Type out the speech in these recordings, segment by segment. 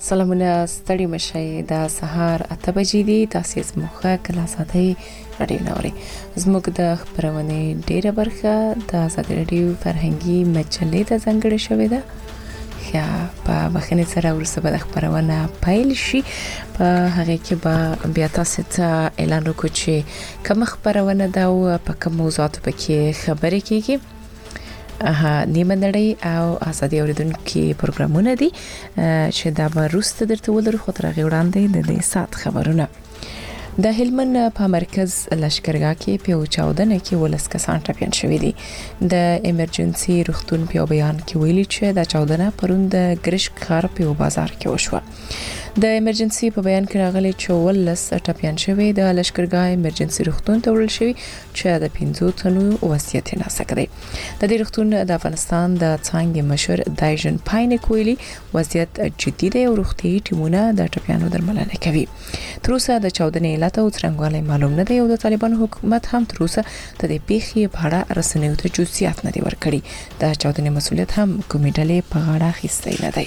سلامونه ستړي مشي د سهار 8 بجې دي تاسو زموږه کلا ساتي رادیو نوري زموږ د خبرونه ډیره برخه د ازادي رادیو فرهنګي مجلې ته ځانګړې شوې ده یا په بخنه سره ورسره د خبرونه پایل شي په هغه کې به بیا تاسو ته اعلان وکړو چې کوم خبرونه دا او په کوم موضوعات پکې خبرې کیږي نیمه نړۍ او ازادي اوریدونکو پروګرامونه دي چې دا به روسته درته ولر خو تر غوړاندې د دې سات خبرونه د هلمند په مرکز لشکرګاه کې په 14 کې ولس کسان ټاپین شوې دي د ایمرجنسي روغتون په بیان کې ویلي چې د 14 پروند ګرشک خار په بازار کې وشو د ایمرجنسي په بیان کې راغلي چې ولس ټاپین شوې د لشکرګاه ایمرجنسي روغتون ته وړل شوی چې د 15 تنو وصیت نه سکري د دې روغتون د افغانستان د څنګه مشر دایجن پاین کویلی وضعیت جدي دی او روغتي ټیمونه د ټاپیانو درملنه کوي تر اوسه د 14 علت او څنګهواله معلوم نه دی او د طالبان حکومت هم تر اوسه د دې پیښې په اړه رسنیو ته جزئیات نه دی ورکړي د 14 مسؤلیت هم کومې ډلې په غاړه اخیستی نه دی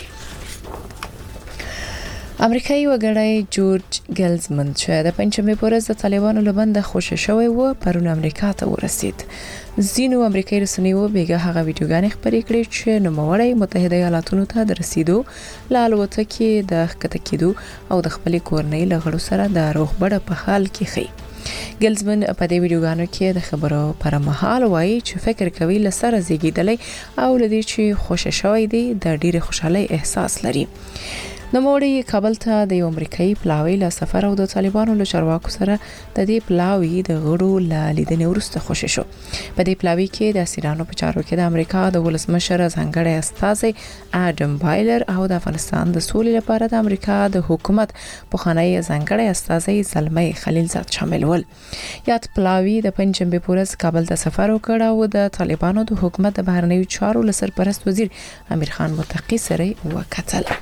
امریکایي وګړی جورج ګلزمن چې د پنځمې پورز د طالبانو لبند خوشی شوی و پرون امریکا ته ورسید زینو امریکایي رسنیو بیګه هغه ویډیوګانې خبرې کړې چې نوموړی متحده ایالاتونو ته د رسیدو لالوته کې د ښکته کېدو او د خپل کورنۍ لغړو سره د روغبړ په حال کې خي ګلزمن په دې ویډیوګانو کې د خبرو پر مهال وایي چې فکر کوي لسره زیږیدلې او لدی چې خوشی شوی دی د ډیره خوشحالي احساس لري نوموړی کابل ته د یو امریکایي پلاوی له سفر او د طالبانو له چارواکو سره د دې پلاوی د غړو له لیدنې وروسته خوشی شو په دې پلاوی کې د اسیرانو په چارو کې د امریکا د ولسمشر ځانګړی استازی اډم بایلر او د افغانستان د سولې لپاره د امریکا د حکومت پخوانی ځانګړی استازی زلمي خلیلزاد شامل ول یاد پلاوی د پنځمې پورز کابل ته سفر وکړ او د طالبانو د حکومت د بهرنیو چارو لسرپرست وزیر امیر خان متقی سره وکتل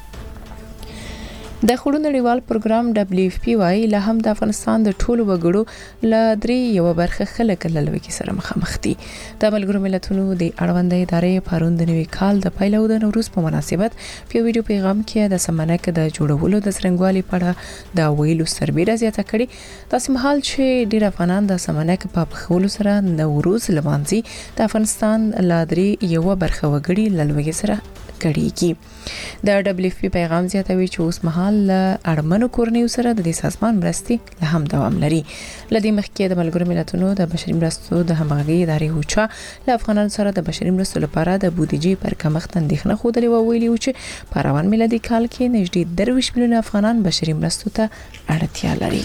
د خړو نړیوال پروګرام دبليو اف پی وايي له هم د افغانستان د ټولو وګړو ل درې یو برخه خلک لوي سره مخامخ دي د ملګرو ملتونو د اړوند ادارې پروند نوي کال د پیلو د نوروز په مناسبت په ویډیو پیغام کې د سمنک د جوړولو د څرنګوالي پړه د ویلو سربېره زیاته کړي تاسو مهال چې ډیر افغانان د سمنک په خولو سره نوروز لمانځي د افغانستان ل درې یو برخه وګړي لوي سره کړيږي د دبليو اف پی پیغام زیاتوي چې اوس مهال اړمنو کورنیو سره د سازمان مرستې له هم دوام لري لدی مخکې د ملګرو ملتونو د بشري مرستو د همغږي ادارې هوچا له افغانانو سره د بشري مرستو لپاره د بودیجې پر کمښت اندېښنه خوده ویلي و چې په روان میلادي کال کې نږدې 23 میلیون افغانان بشري مرستو ته اړتیا لري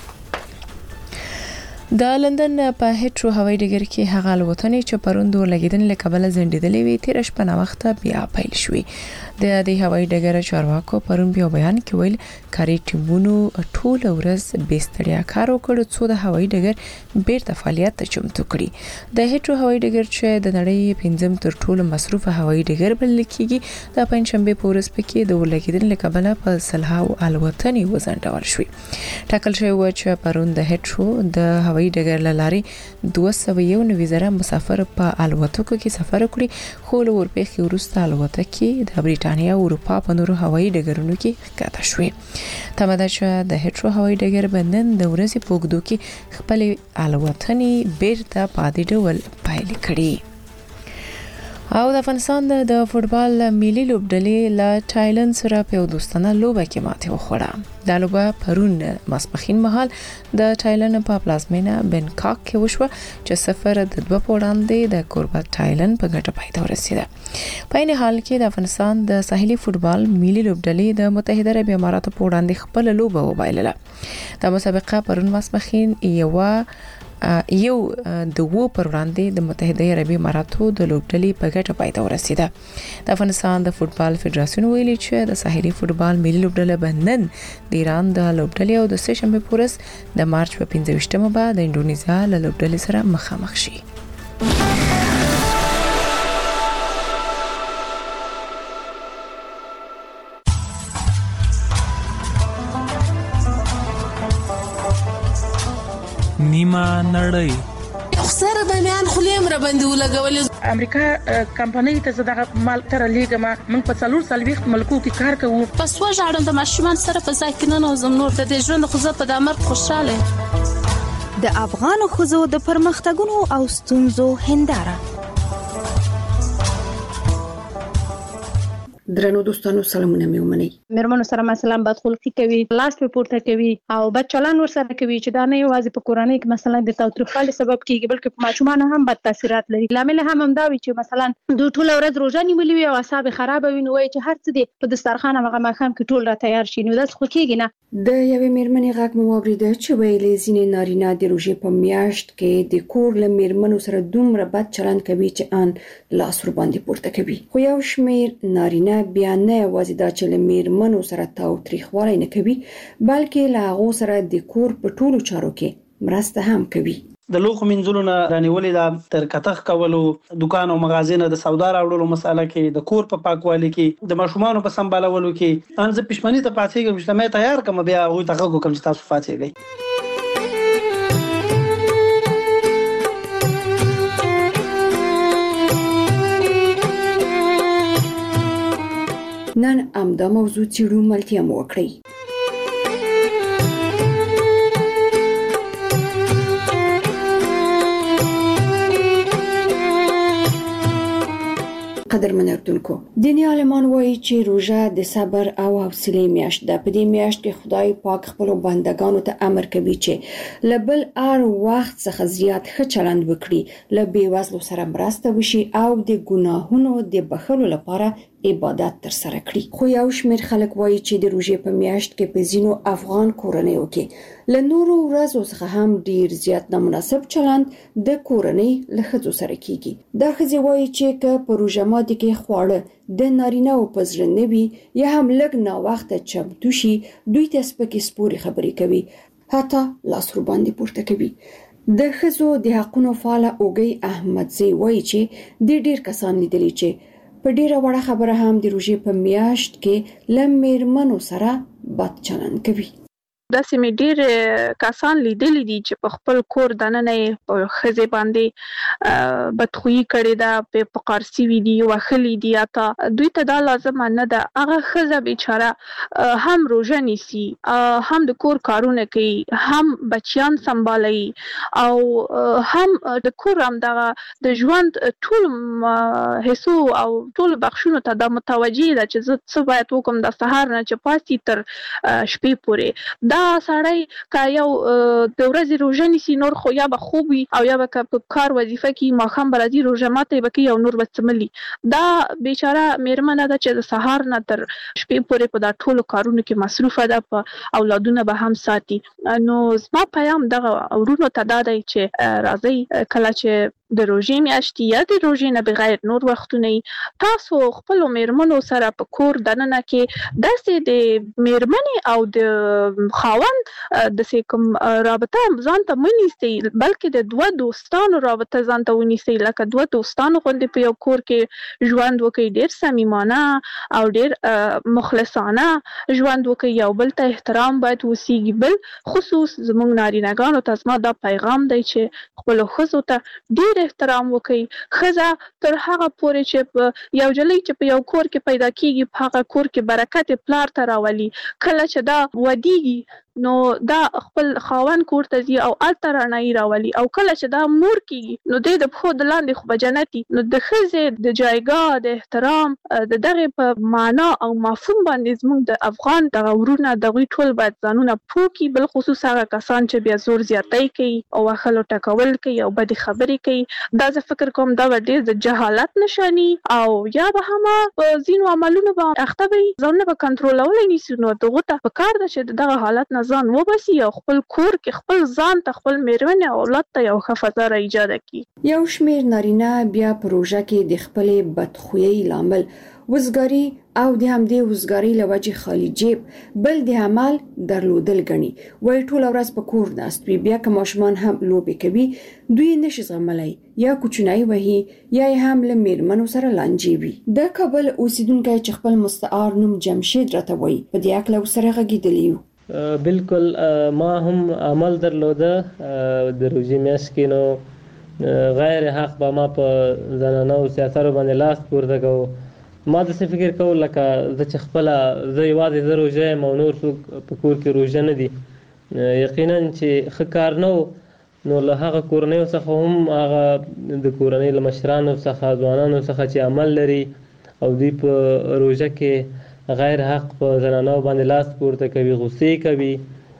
د لندن په هیټرو هوایي ډګر کې هغه الوتنې چې پروند ولګیدل له کابل زنډیدلې وي تیر شپه نه وخت بیا پیل شوې د دې هوایي ډګر چارواکو پرون بیا بیان کې ویل کاري ټیمونو ټول ورځ بستړیا کار وکړ څو د هوایي ډګر بیرته فعالیت ته چمتو کړي د هیټرو هوایي ډګر چې د نړۍ پنځم تر ټولو مصروف هوایي ډګر بلل کېږي د پنځشنبه په ورځ پکې د ولګیدل له کابل په سلهاو الوتنې وزنډول شوې ټاکل شوی و چې پرون د هیټرو د هوایي ډګر لارې 291 زره مسافر په الوتکو کې سفر وکړي خو له ورپېخي وروسته الوتکې د برېټانیا او اروپا په نورو هوایي ډګرونو کې ښکته شوې تماده چې د هیټرو هوایي ډګر بندن د ورځې په اوږدو کې خپل الوتنې بیرته پاتې ډول پیل کړي او د افغانستان د فوتبال ملي لوبډلې له تایلند سره په دوستانه لوبه کې ماته وخوړه د لوبه پرون ماسپخین مهال د تایلند په پلازمینه بنکاک کې وشو چې سفر د 2 وړاندې د کوربه تایلند په ګټه پای ته ورسیده په این حال کې د افغانستان د ساحلي فوتبال ملي لوبډلې د متحده عرب اماراتو په وړاندې خپل لوبه وبایلله د مسابقه پرون ماسپخین یو د وو پر وړاندې د متحده عربي اماراتو د لوبډلې په ګټه پای ته ورسیده د افغانستان د فوتبال فدراسیون ویلي چې د ساحلي فوتبال ملي لوبډله بندن د ایران د لوبډلې او د سهشنبه پورس د مارچ په 15مه بعد د انډونیزیا له لوبډلې سره مخامخ شي نیمه نړۍ خسر د میان خلی مر باندې ولګولې. امریکا کمپنۍ ته زداغه مال تر لیګه ما من په 4 ملکو کې کار کوو. پس وژاړم د ماشومان سره په ځای کې نه نوزم نور د دې ژوند خو زه په دامر خوشاله. د افغان ښځو د پرمختګونو او ستونزو هنداره. درنو دوستانو سلامونه مې ومنئ. مېرمنو سره مثلا بدخلقي کوي، لاس په پورته کوي او بد چلند ورسره کوي چې دا نه یوازې په کورنۍ کې مثلا د تاوتریخوالي سبب کیږي بلکې په ماشومان هم بد تاثیرات لري. لامل هم دا وي چې مثلا دوی ټول ورځ روزه نیولې وي او اعصاب خراب وي نو چې هر څه دي په دسترخوان هغه ماښام کې ټول را تیار شي نو دا څه کیږي نه. د یوې مېرمنې غږ مو واورېده چې ویلې ځینې نارینه د روژې په میاشت کې د کور له مېرمنو سره دومره بد چلند کوي چې ان لاس ور باندې پورته کوي. خو یو شمېر نارینه بیا نه یوازې دا چې له مېرمنو سره تاوتریخوالی نه کوي بلکې له هغو سره د کور په ټولو چارو کې مرسته هم کوي. د لوښو مینځلو نه رانیولې دا تر کتغ کولو، دکان او مغازې نه د سودا راوړلو مساله کې، د کور په پاکوالي کې، د ماشومانو په سمبالولو کې ان زه پښمنۍ ته پاتېږم چې مې تیار کوم بیا هغوی ته غږ وکړم چې تاسو پاتېږئ. نن همدا موضوع څېړو، ملتیا مو وکړئ. قدرمن اردوونکو، دیني عالمان وایي چې روژه د صبر او حوصلې میاشت ده. په دې میاشت کې خدای پاک خپلو بندګانو ته امر کوي چې له بل هر وخت څخه زیات ښه چلند وکړي، له بېوزلو سره مرسته وشي او د ګناهونو د بخښلو لپاره عبادت تر سره کړي. خو یو شمېر خلک وایي چې د روژې په میاشت کې په ځینو افغان کورنیو کې له نورو ورځو څخه هم ډیر زیات نامناسب چلند د کورنۍ له ښځو سره کیږي. دا ښځې وایي چې که په روژه ماتي کې خواړه د نارینه‌و په زړه نه وي یا هم لږ ناوخته چمتو شي، دوی ته سپکې سپورې خبرې کوي، حتی لاس ور باندې پورته کوي. د ښځو د حقونو فعاله اوږۍ احمدزی وایي چې د ډیر کسان لیدلي چې په ډیره وړه خبره هم د روژې په میاشت کې له مېرمنو سره بد چلند کوي. داسې مې ډېر کسان لیدلي دي چې په خپل کور دننه په ښځې باندې بدخویي کړې ده، په قارسي وي دي، وهلي دي، حتی دوی ته دا لازمه نه ده. هغه ښځه بیچاره هم روژه نیسي، هم د کور کارونه کوي، هم بچیان سمبالوي او هم د کور همدغه د ژوند ټول حصو او ټول بخشونو ته دا متوجه ده چې زه څه باید وکړم د سهار نه چې پاسي تر شپې پورې. دا سړی که یو د ورځې روژه نیسي نور خو یا به خوب وي او یا به په کار وظیفه کې ماښام به راځي روژه ماتی به کوي او نور به څملي. دا بیچاره مېرمنه ده چې د سهار نه تر شپې پورې په دا ټولو کارونو کې مصروفه ده، په اولادونه به هم ساتي. نو زما پیغام دغه ورونو ته دا دی چې راځئ کله چې د روژې میاشتې یا د روژې نه بغیر نور وختونه تاسو خپلو مېرمنو سره په کور دننه کې داسې د مېرمنې او د خاوند داسې کوم رابطه ځان ته مه نیسئ، بلکې د دوه دوستانو رابطه ځان ته ونیسئ، لکه دوه دوستانو غوندې په یو کور کې ژوند وکړئ، ډېر صمیمانه او ډېر مخلصانه ژوند وکړئ، یو بل ته احترام باید وسیږي. بل خصوص زموږ نارینه‌ګانو ته زما دا پیغام دی چې خپلو ښځو ته ډېر احترام وکړئ. ښځه تر هغه پورې چې په یو جلۍ چې په یو کور کې پیدا کیږي په هغه کور کې برکت پلار ته راولي. کله چې دا ودیږي نو دا خپل خاوند کور ته ځي او هلته رڼایي راولي، او کله چې دا مور کیږي نو دی د پښو د لاندې خو به جنت وي. نو د ښځې د جایګاه د احترام د دغې په معنا او مفهوم باندې زموږ د افغان دغه ورونه دغوی ټول باید ځانونه پوه کړي، بالخصوص هغه کسان چې بیا زور زیاتی کوي او وهلو ټکول کوي او بدې خبرې کوي. دا زه فکر کوم دا به ډېر د جهالت نښاني او یا به هم په ځینو عملونو به اخته وي، ځانونه به کنټرولولی نیسي. نو دغو ته پکار ده چې دغه حالت نه ځان وباسي او خپل کور کې خپل ځان ته خپل مېرمنې او اولاد ته یو ښه فضا را ایجاده کړي. یو شمېر نارینه بیا په روژه کې د خپلې بدخویۍ لامل وزګاري او د همدې وزګارۍ له وجې خالي جیب بل د عمل درلودل ګڼي. وایي ټوله ورځ په کور ناست وي، بیا که ماشومان هم لوبې کوي دوی نشي زغملی، یا کوچنی وهي یا یې هم له مېرمنو سره لانجې وي. د کابل اوسیدونکی چې خپل مستعار نوم جمشید راته وایي په دې هکله ورسره غږېدلی یو. بالکل ما هم عمل درلوده د روژې میاشت کې. نو غیر حق به ما په زنانو سیاستو باندې لاس پورته کوو. ما داسې فکر کول لکه زه چې خپله زه یوازې زه روژه یم او نور څوک په کور کې روژه نه دي. یقینا چې ښه کار نه و، نو له هغه کورنیو څخه هم هغه د کورنۍ له مشرانو څخه ځوانانو څخه چې عمل لري او دوی په روژه کې غیر حق په زنانو باندې لاس پورته کوي، غصې کوي،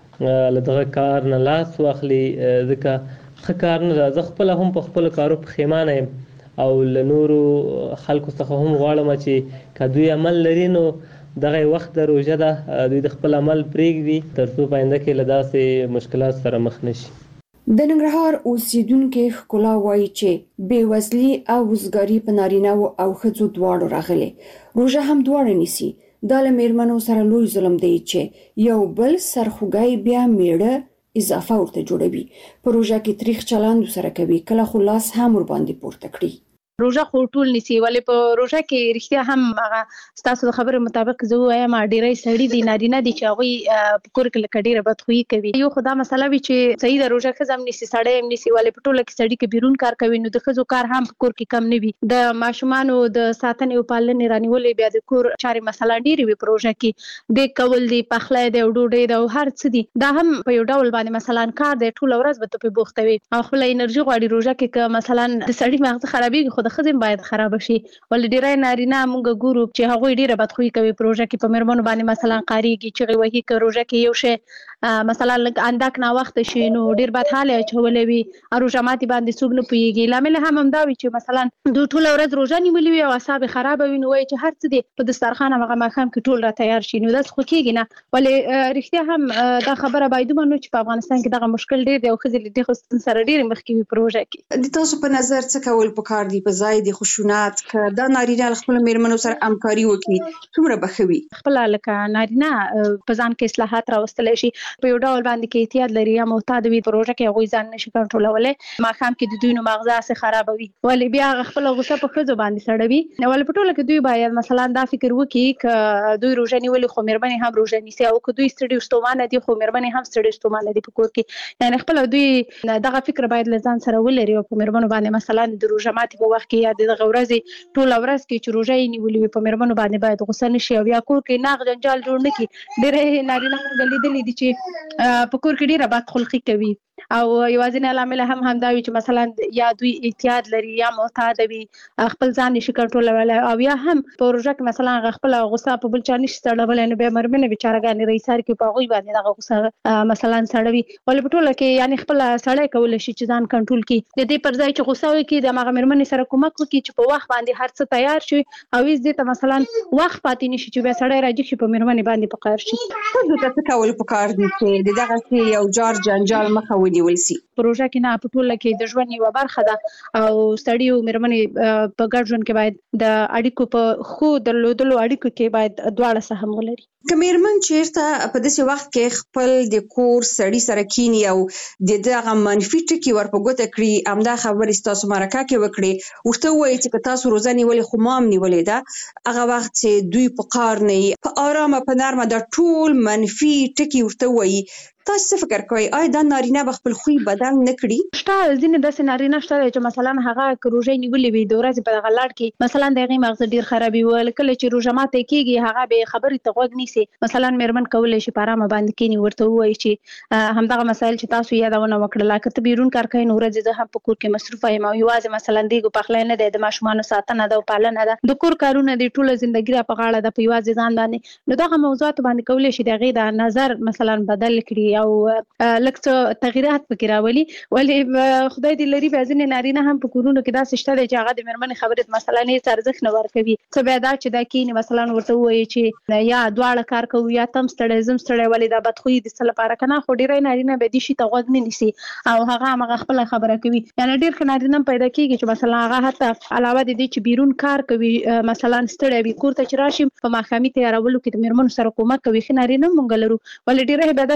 له دغه کار نه لاس واخلي، ځکه ښه کار نه ده. زه خپله هم په خپلو کارو پښیمانه یم او له نورو خلکو څخه هم غواړم چې که دوی عمل لري نو دغه وخت د روژه ده، دوی د خپل عمل پرېږدي تر څو په آینده کې له داسې مشکلات سره مخ نشي. د ننګرهار اوسیدونکو ښکلا وایي چې بېوزلي او وزګاري په نارینه او ښځو دواړو راغلي. روژه هم دواړه نیسي. دا له میرمنو سره لوی ظلم دی چې یو بل سرخوږی بیا میړه اضافه ورته جوړوي. په روژه کې تریخ چلند سره کوي، کله خو لاس هم ور باندې پورته کړي. روژه خو ټول نیسي، ولې په روژه کې رښتیا هم هغه ستاسو د خبرې مطابق زه وایم ډېری سړي دي نارینه دي چې هغوی په کور کې لکه ډېره بدخویي کوي. یو خو دا مسله وي چې صحیح د روژه ښځه هم نیسي سړی هم نیسي، ولې په ټوله کې سړي کې بیرون کار کوي نو د ښځو کار هم په کور کې کم نه وي. د ماشومانو د ساتنې او پالنې رانیولې بیا د کور چارې مثلا ډېرې وي په روژه کې، د کول دي، پخلی دی او ډوډۍ ده او هر څه دي، دا هم په یو ډول باندې مثلا کار دی، ټوله ورځ به ته پرې بوخته وي او خپله انرژي غواړي. روژه کې که مثلا د سړي مغزه خرابېږي خو د ښځې باید خراب شي، ولې ډېری نارینه موږ ګورو چې هغوی ډېره بدخویي کوي په روژه کې، په میرمنو باندې مثلا قاریږي، چغې وهي. که روژه کې یو شی مثلا لږ اندک ناوخته شي نو ډېر بد حاله اچولی وي، روژه ماتي باندې څوک نه پوهېږي. لامل هم همدا وي چې مثلا دوی ټوله ورځ روژه نیولې وي او اعصاب یې خرابه وي، نو وایي چې هر څه دی په دسترخوان همغه ماښام کې ټول را تیار شي، نو داسې خو کېږي نه. ولې رښتیا هم دا خبره باید ومنو چې په افغانستان کې دغه مشکل ډېر دی او ښځې له دې ستونزې سره ډېرې مخکې وي په روژه کې. د تاسو په نظر څه کول پکار دي په ځای د خشونت که دا نارینه خپل میرمنو سره همکاري وکړي څومره به ښه وي؟ خپل لکه نارینه په ځان کې اصلاحات راوستلی شي، په یو ډول باندې کې احتیاط لري یا محتاط وي، په روژه کې هغوی ځان نشي کنټرولولی، ماښام کې د دوی نو مغزه هسې خرابوي، ولې بیا هغه خپله غوسه په ښځو باندې سړوي. ولې په ټوله کې دوی باید مثلا دا فکر وکړي که دوی روژه نیولې خو میرمنې هم روژه نیسي، او که دوی ستړي ستومانه دي خو میرمنې هم ستړي ستومانه دي په کور کې، یعنې خپله دوی دغه فکر باید له ځان سره ولري او په میرمنو باندې مثلا د روژه ماتي په وخت کې یا دغه ورځې ټوله ورځ کې چې روژه یې نیولې وي په میرمنو باندې باید غوسه نه شي او یا کور کې ناغ جنجال جوړ نه کړي. ډېری نارینه موږ لیدلي دي چې په کور کې ډېره بدخلقي کوي او یوازینی لامل هم همدا وي چې مثلا یا دوی احتیاط لري یا محتاط وي، خپل ځان نشي کنټرولولی، او یا هم په روژه کې مثلا خپله غوسه په بل چا نشي سړولی، نو بیا میرمنې بیچارهګانې رئیسار کې په هغوی باندې دغه غوسه مثلا سړوي. ولې په ټوله کې یعنې خپله سړی کولی شي چې ځان کنټرول کړي، د دې پر ځای چې غوسه وکړي د هماغه میرمنې سره کومک وکړي چې په وخت باندې هر څه تیار شي او هېڅ دې ته مثلا وخت پاتې نشي چې بیا سړی راجګ شي په میرمنې باندې په قهر شي. ښځو ته څه کول پکار دي چې د دغسې یو جار جنجال مخه ونیول سي؟ په روژه کې نه، په ټوله کې د ژوند یوه برخه ده او سړي او میرمنې په ګډ ژوند کې باید د اړیکو په ښو درلودلو اړیکو کې باید دواړه سهم ولري. که میرمن چیرته په داسې وخت کې خپل د کور سړي سره کینی او د دغه منفي ټکي ور په ګوته کړي، همدا خبرې ستاسو مرکه کې وکړي، ورته ووایي چې که تاسو روژه نیولې خو ما هم نیولې ده، هغه وخت چې دوی په قهر نه وي، په ارامه په نرمه دا ټول منفي ټکي ورته ووایي، تاسو څه فکر کوئ آیا دا نارینه به خپل خوی بدل نه کړي؟ شته ځینې داسې نارینه شته چې مثلا هغه که روژه نیولې وي د ورځې په دغه لړ کې مثلا د هغې مغزه ډېر خرابي وي، کله چې روژه ماتی کېږي هغه بې خبرې ته غوږ نیسي. مثلا میرمن کولی شي په ارامه باندې کښېني، ورته ووایي چې همدغه مسایل چې تاسو یادونه وکړله، که ته بیرون کار کوې نو ورځې زه هم په کور کې مصروفه یم او یوازې مثلا دیګو پخلی نه دی، د ماشومانو ساتنه ده او پالنه ده، د کور کارونه دي، ټوله زندګي را په غاړه ده په یوازې ځان باندې، نو دغه موضوعاتو باندې کولی شي د هغې د نظر مثلا بدل کړي او لږ څه تغییرات پکې راولي. ولې خدای دې لري بیا ځینې نارینه هم په کورونو کې داسې شته دی چې هغه د میرمنې خبرې ته مثلا هېڅ ارزښت نه ورکوي، څه بیا دا چې دا کښېني مثلا ورته ووایي چې یا دواړه کار کوو یا ته هم ستړی زه هم ستړی، ولې دا بدخویي د څه لپاره که نه، خو ډېری نارینه بیا دې شي ته غوږ نه نیسي او هغه همغه خپله خبره کوي. یعنې ډېر ښه نارینه هم پیدا کېږي چې مثلا هغه حتی علاوه د دې چې بیرون کار کوي مثلا ستړی وي، کور ته چې راشي په ماښامي تیارولو کې د میرمنو سره کومک کوي، ښه نارینه هم موږ لرو، ولې ډېری بیا داسې بدخویي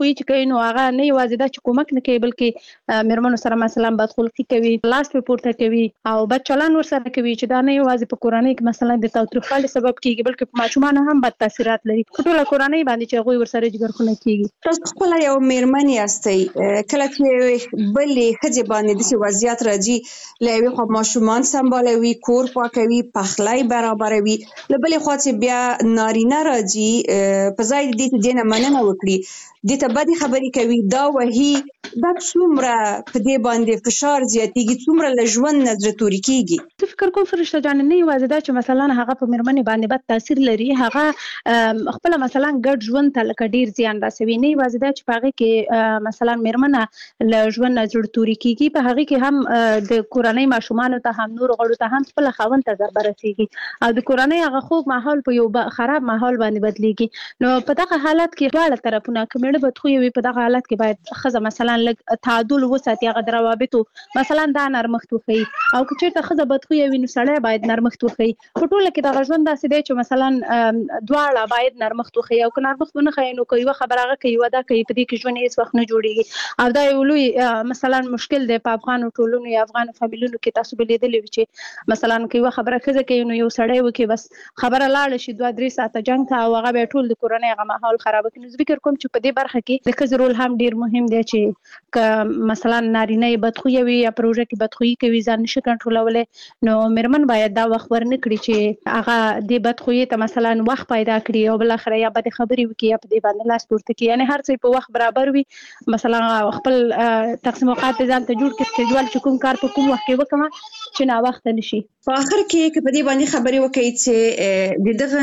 بدخویي چې کوي نو هغه نه یوازې دا چې کومک نه کوي بلکې میرمنو سره مثلا بدخلقي کوي، لاس په پورته کوي او بد چلند ورسره کوي چې دا نه یوازې په کورنۍ کې مثلا د تاوتریخوالي سبب کیږي بلکې په ماشومان هم بد تاثیرات لري په ټوله کورنۍ باندې چې هغوی ورسره جګرخونه کیږي. تاسو خپل یو میرمن یاستئ، کله چې بلې ښځې باندې داسې وضعیت راځي له یوې خوا ماشومان سمبالوي، کور پاکوي، پخلی برابروي، له بلې خوا چې بیا نارینه راځي په ځای دې چې دې نه مننه وکړي دې ته بدې خبرې کوي، دا وهي، دا څومره په دې باندې فشار زیاتېږي، څومره له ژوند نه زړه توري کېږي. زه فکر کوم فرشته جانې نه یوازې دا چې مثلا هغه په میرمنې باندې بد تاثیر لري، هغه خپله مثلا ګډ ژوند ته لکه ډېر زیان رسوي. نه یوازې دا چې په هغې کې مثلا میرمنه له ژوند نه زړه توري کېږي، په هغې کې هم د کورنۍ ماشومانو ته هم نورو غړو ته هم خپله خاوند ته ضربه رسېږي او د کورنۍ هغه خوږ ماحول په یو خراب ماحول باندې بدلېږي. نو په دغه حالت کې دواړه طرفونه که میړه بدخویه وي په دغه حالت کې باید ښځه مثلا لږ تعادل وساتي، هغه د روابطو مثلا دا نرمښت وښیي او که چېرته ښځه بدخویه وي نو سړی باید نرمښت وښیي. په ټوله کې دغه ژوند داسې دی چې مثلا دواړه باید نرمښت وښیي او که نرمښت ونه ښیي نو که یوه خبره هغه کوي یوه دا کوي، په دې کې ژوند هېڅ وخت نه جوړېږي او دا یو لوی مثلا مشکل دی په افغانو ټولنو یا افغانو فامیلونو کې. تاسو به لیدلي وي چې مثلا که یوه خبره ښځه کوي نو یو سړی وکړي بس خبره لاړه شي 2-3 ساعته جنګ ته او هغه بیا ټول د کورنۍ هغه ماحول خرابه کړي. نو زه فکر کوم چې په دې برخه کې د ښځې رول هم ډېر مهم دی چې که مثلا نارینه یې بدخویه وي یا پروژه کې بدخویي کوي ځان نشي کنټرولولی نو میرمن باید دا وخت ورنه کړي چې هغه دې بدخویي ته مثلا وخت پیدا کړي او بالاخره یا بدې خبرې وکړي یا په دې باندې لاس پورته کړي، یعنې هر څه په وخت برابر وي. مثلا خپل تقسیم اوقات ځان ته جوړ کړي سکیجول چې کوم کار په کوم وخت کې وکړم چې ناوخته نشي. په آخر کې که په دې باندې خبرې وکړئ چې د دغه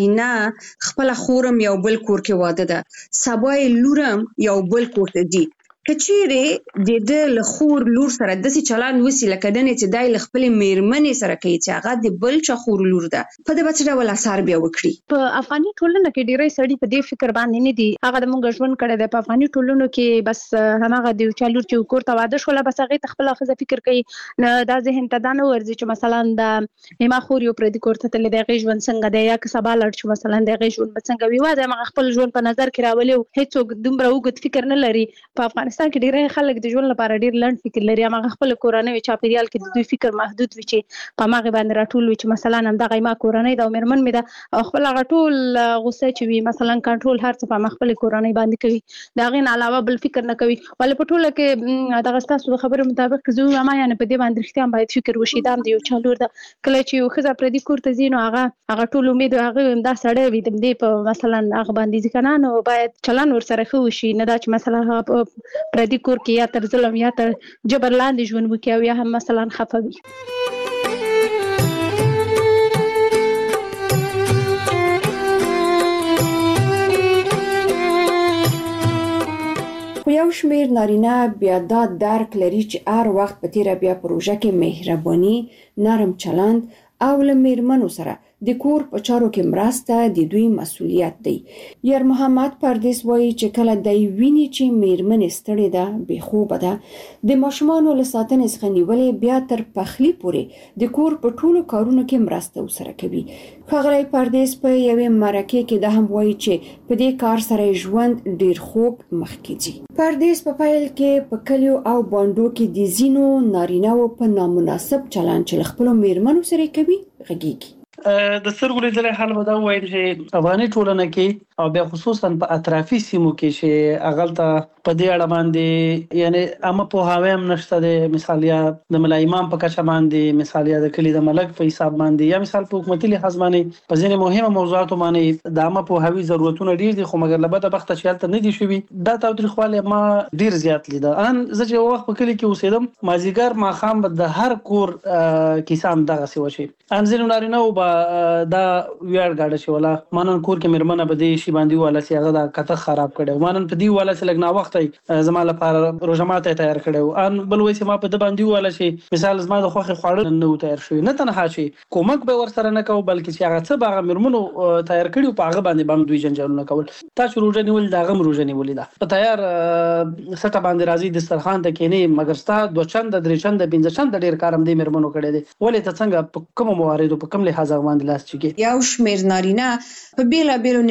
نارینه خپله خورم یو بل کور کې واده ده، سبا یې لورم یو بل کور ته ځي، که چیرې د ده له خور لور سره داسې چلند وسي لکه دنې چې دی له خپلې میرمنې سره کوي چې هغه د بل چا خور لور ده، په ده به څه ډول اثر بیا وکړي؟ په افغاني ټولنه کې ډېری سړي په دې فکر باندې نه دي، هغه د مونږ ژوند کړی دی په افغاني ټولنو کې بس هماغه د یو چا لور چې کور ته واده شوله بس هغې ته خپله ښځه فکر کوي، نه دا ذهن ته دا نه ورځي چې مثلا د نیما خور یو پردي کور ته تللی دی هغې ژوند څنګه دی یا که سبا لاړ شو مثلا د هغې ژوند به څنګه وي، یوازې هماغه خپل ژوند په نظر کې راولي او هېڅوک دومره اوږد فکر نه لري. په افغانستان کې ډېری خلک د ژوند لپاره ډېر لنډ فکر لري، هماغه خپل کورنۍ چاپیریال کې د دوی فکر محدود وي چې په هماغې باندې راټول وي چې مثلا همدغه ما کورنۍ ده او میرمن مې ده او خپل هغه ټول غوسه چې وي مثلا کنټرول هر څه په هماغه خپلې کورنۍ باندې کوي، د هغې نه علاوه بل فکر نه کوي. ولې په ټوله کې دغه ستاسو د خبرو مطابق که زه ووایم یعنې په دې باندې رښتیا هم باید فکر وشي دا هم د یو چا لور ده. کله چې یو ښځه پردي کور ته ځي نو هغه ټول امید هغه دا سړی وي د دې په مثلا هغه باندې ځي که نه نو باید چلند ورسره ښه وشي، نه دا چې مثلا هغه پردي کور کې یا تر ظلم یا تر جبر لاندې ژوند وکړي او یا هم مثلا خفه وي. خو یو شمیر نارینه بیا دا درک لري چې هر وخت په تیره بیا پروژه کې مهرباني، نرم چلند او له میرمنو سره د کور په چارو کې مرسته د دوی مسؤلیت دی. یار محمد پردیس وایي چې کله دی ویني چې میرمنې ستړې ده، بې خوبه ده، د ماشومانو له ساتنې څخه نیولې بیا تر پخلي پورې د کور په ټولو کارونو کې مرسته ورسره کوي. ښاغلی پردیس په یوې مرکې کې دا هم وایي چې په دې کار سره ژوند ډېر خوږ مخکې ځي. پردیس په پیل کې په کلیو او بانډو کې د ځینو نارینه‌وو په نامناسب چلند چې له خپلو میرمنو سره کوي غږیږي. د سترګو لیدلی حال به دا ووایم چې افغاني ټولنه کې او بیا خصوصا په اطرافي سیمو کې چې هغلته په دې اړه باندې یعنې عامه پوهاوی هم نشته دی، مثال یا د ملا امام په کچه باندې، مثال یا د کلي د ملک په حساب باندې، یا مثال په حکومتي لحاظ باندې په ځینې مهمه موضوعاتو باندې د عامه پوهاوي ضرورتونه ډېر دي، خو مګر له بده بخته چې هلته نه دي شوي دا تاوتریخوالی ما ډېر زیات لیده. ان زه چې یو وخت په کلي کې اوسېدم مازدیګر ماښام به د هر کور کیسه هم دغسې وشي. ان ځینو نارینه‌وو به دا ویاړ ګاډه چې ولا مانن کور کې میرمنه به دې شي باندې والا چې هغه دا کته خراب کړي، مانن په دې والا چې لګ نا وخت زما لپاره روژه ماته تیار کړي، ان بل وایي چې ما په د باندې والا چې مثال زما د خوښې خواړه نه تیار شوي، نه تنها چې کومک به ورسره نه کوو بلکې چې هغه څه به هغه میرمنو تیار کړي په هغه باندې به هم دوی جنجالونه کول. تاسو روژه نیولې د هغه هم روژه نیولې ده، په تیار سټه باندې راځي دسترخوان ته کښېنې، مګر ستا 2 چنده 3 چنده 5 چنده ډېر کار هم دې میرمنو کړی دی. ولې ته څنګه په کومو مواردو په کوم لحاظ باندې لاس چکې؟ یو شمیر نارینه په بیلابیلو نشهیي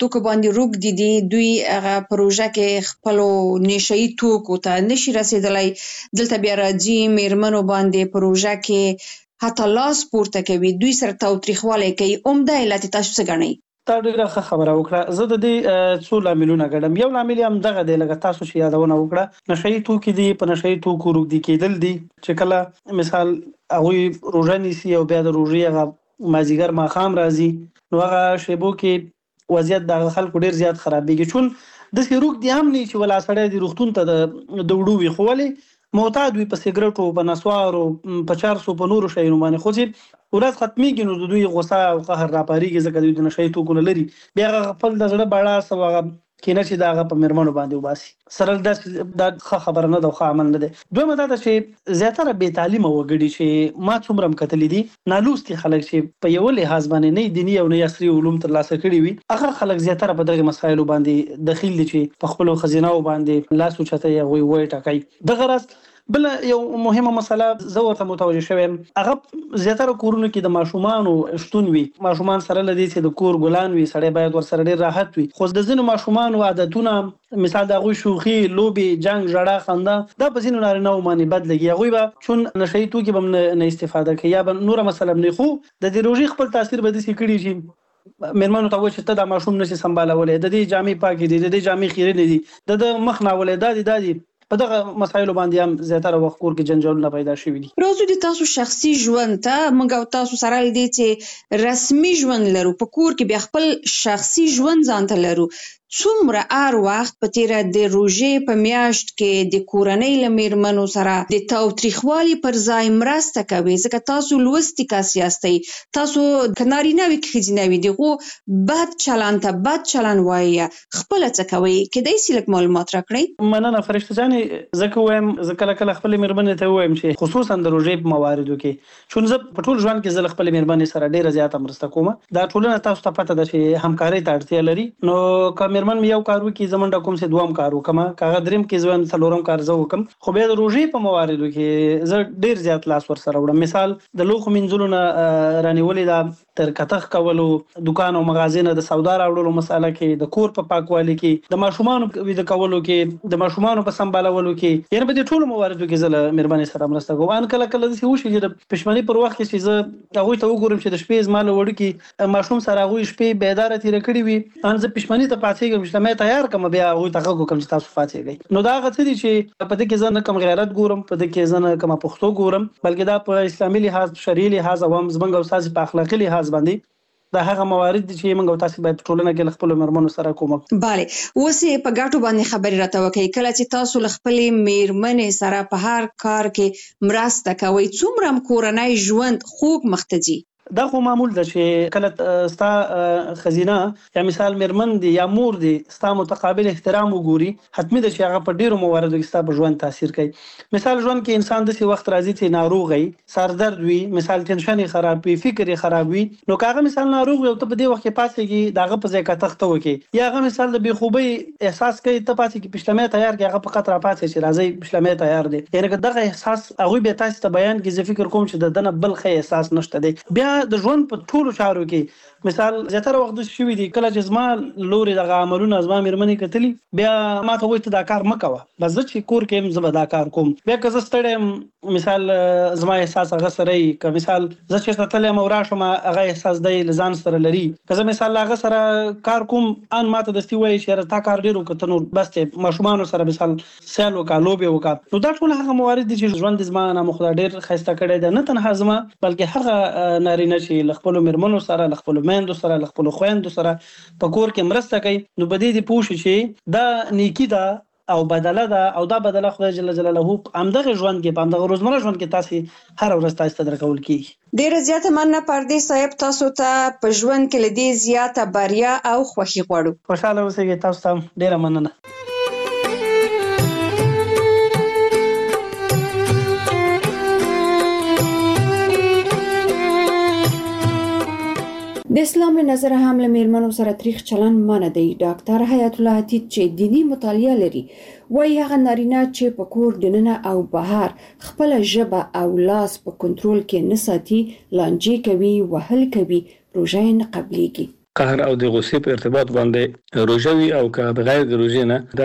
توکو باندې روږدي دي دوی هغه پروژه کې خپلو نشئی توکو ته نشي رسیدلای دلته بیا راځي میرمنو باندې پروژه کې حتی لاس پورته کوي دوی سره تاوتریخوالی کوي عمده علت تاسو څه ګڼئ؟ تا ډیره ښه خبره وکړه. زه د دې څو لاملونه ګڼم. یو لامل هم دغه دی لکه تاسو چې یادونه وکړه نشئی توکي دي په نشئی توکو روږدي کېدل دي چې کله مثال هغوی روژه نیسي او بیا د روژې هغه مازدیګر ماښام راځي نو هغه شیبو کې وضعیت د خلکو ډیر زیات خرابېږي چون داسې روږدي هم نه چې ولا سړی د روغتون ته د وړو وي خو ولې معتاد وي په سیګریټو په نسوارو په چارسو په نورو شیانو باندې خو چې ورځ ختمېږي نو د دوی غوسه او قهر راپارېږي ځکه دوی د نشئی توکو نه لري بیا هغه خپل د زړه بړاس او هغه کینه چې د هغه په میرمنو باندې وباسي سره دا ښه خبره نه ده ښه عمل نه دی. دویمه دا ده چې زیاتره بې تعلیمه وګړي چې ما څومره هم کتلي دي نالوستي خلک چې په یو لحاظ باندې نه دیني او نه عصري علوم ترلاسه کړي وي هغه خلک زیاتره په دغه مسایلو باندې دخیل دي چې په خپلو ښځینهو باندې لاس اوچتوي هغوی وایي ټاکي. دغه راز بل یو مهمه مسله زه ورته متوجه شوم هغه زیاتره کورونو کې د ماشومانو شتون وي ماشومان سره لدی چې د کور ګلان وي سړی باید ورسره ډیر راحت وي خو د ځینو ماشومانو عادتونه مثال د هغوی شوخي لوبي جنگ ژړا خندا دا په ځینو نارینه‌و باندې بد لګي هغوی به چون نشئی توکي به نه استفاده کوي یا به نوره مسله نه خو د دې روژې خپل تاثیر به داسې کړي چې میرمنو ته وایي چې ته دا ماشوم نشي سمبالولی د دې جامې پاکې دي د دې جامې خیرې نه دي د مخ ناولې دا دي په دغه مسایلو باندې هم زیاتره وخت کور کې جنجالونه پیدا شوي دي. راځو د تاسو شخصي ژوند ته موږ او تاسو سره لدی چې رسمي ژوند لرو په کور کې بیا خپل شخصي ژوند ځان ته لرو څومره هر وخت په تیره د روژې په میاشت کې د کورنۍ له میرمنو سره د تاوتریخوالي پر ځای مرسته کوي ځکه تاسو لوستي کس یاستئ تاسو که نارینه وي که ښځینه وي دغو بد چلند ته بد چلند وایي خپله څه کوئ کیدای سي لږ معلومات راکړئ؟ مننه فرشته جانې زه وایم زه کله کله خپلې میرمنې ته ووایم چې خصوصا د روژې په مواردو کې چون زه په ټول ژوند کې زه له خپلې میرمنې سره ډیره زیاته مرسته کوم دا ټولنه تاسو ته پته ده چې همکارۍ ته اړتیا لري نو که میرمن یو کار وکړي زه منډه کوم چې دوام کار وکړم که هغه دریم کې زه څلورم کار زه وکړم خو بیا د روژې په مواردو کې زه ډیر زیات لاس ورسره وړم مثال د لوښو مینځلو نه رانیولې ده تر کتغ کولو دکان او مغازې نه د سودا راوړلو مساله کې د کور په پاکوالي کې د ماشومانو ویده کولو کې د ماشومانو په سمبالولو کې یعنې په دې ټولو مواردو کې زه له میرمنې سره مرسته کوم ان کله کله داسې وشي چې د پښمنۍ پر وخت کې چې زه هغوی ته وګورم چې د شپې زما له وړوکي ماشوم سره هغوی شپې بیداره تېره کړې وي ان زه پښمنۍ ته پاڅېږم چې مې تیار کړم بیا هغوی ته غږ وکړم چې تاسو پاڅېږئ نو دا هغه څه دي چې په دې کې زه نه کم غیرت ګورم په دې کې زه نه کمه پښتو ګورم بلکې دا په اسلامي لحاظ شرعي لحاظ او هم زموږ او ستاسې په اخلاقي لحاظ باندې دا هغه موارد دي چې موږ تاسو باید ټولنه کې خپل میرمنو سره کوم. bale اوسې په ګټو باندې خبرې راته وکړئ کله چې تاسو خپل میرمنې سره په هر کار کې مرسته کوئ څومره کورنۍ ژوند خوږ مخته ځي؟ دا خو معمول ده چې کله ستا خزینه یا مثال میرمن دی یا مور دی ستا متقابل احترام وګوري حتمی ده چې هغه په ډیرو مواردو کې ستا په ژوند تاثیر کوي. مثال ژوند کې انسان داسې وخت راځي چې ناروغ وي سردرد وي مثال ټینشن خراب وي فکر خراب وي نو کاغه مثال ناروغ وي او ته په دې وخت کې پاتېږي داغه په ځای کې تخته وکي یا هغه مثال د بخوبي احساس کوي ته پاتې کې پښلمه تیار کې هغه په خطر پاتې چې راځي پښلمه تیار دي یعنی دغه احساس هغه به تاسو ته بیان کې زه فکر کوم چې د دنه بل خې احساس نشته دی بیا د ژوند په ټولو چارو کې مثال زیاتره وخت شوی دی کله چې زما لوري دغه عملونه زما میرمنې کتلی بیا ما ته وایي ته دا کار مکوه بس زه چې کور کې زه به دا کار کوم بیا که زه ستړی مثال زما احساس هغه سره که مثال زه چې تلم او راشم هغه احساس دی لزان سره لري که زه مثال هغه سره کار کوم ان ما ته دستي وایي چې تا کار ډیر وکړه نو بس ته ماشومان سره مثال سیل وکړه لوبي وکړه نو دا ټول هغه موارد دي چې ژوند زما نه مخدا ډیر خسته کړي ده نه تنها زما بلکې هغه نارینه چې خپل میرمنو سره خپل میندو سره خپل خويندو سره په کور کې مرسته کوي نو بده دي پوښي چې دا نیکی ده او بدله ده او دا بدله خدای جل جلاله همدغه ژوند کې په همدغه روزمره ژوند کې تاسو هر ورځ تاسو ته درکول کیږي. ډیره زیاته مننه پردیس صاحب تاسو ته په ژوند کې لدی زیاته بریا او خوښي غواړو. خوشاله اوسئ تاسو ته ډیره مننه. د اسلام له نظره هم له میرمنو سره تریخ چلن منع دی. ډاکټر حیات الله عتیق چې دینی مطالعه لري وایي هغه نارینه چې په کور دننه او بهر خپل ژبه او لاس په کنټرول کې نه ساتي لانجې کوي وهل کوي روژه نه قبليږي. قهر او د غصې په ارتباط باندې روژه وي او که بغیر د روژې نه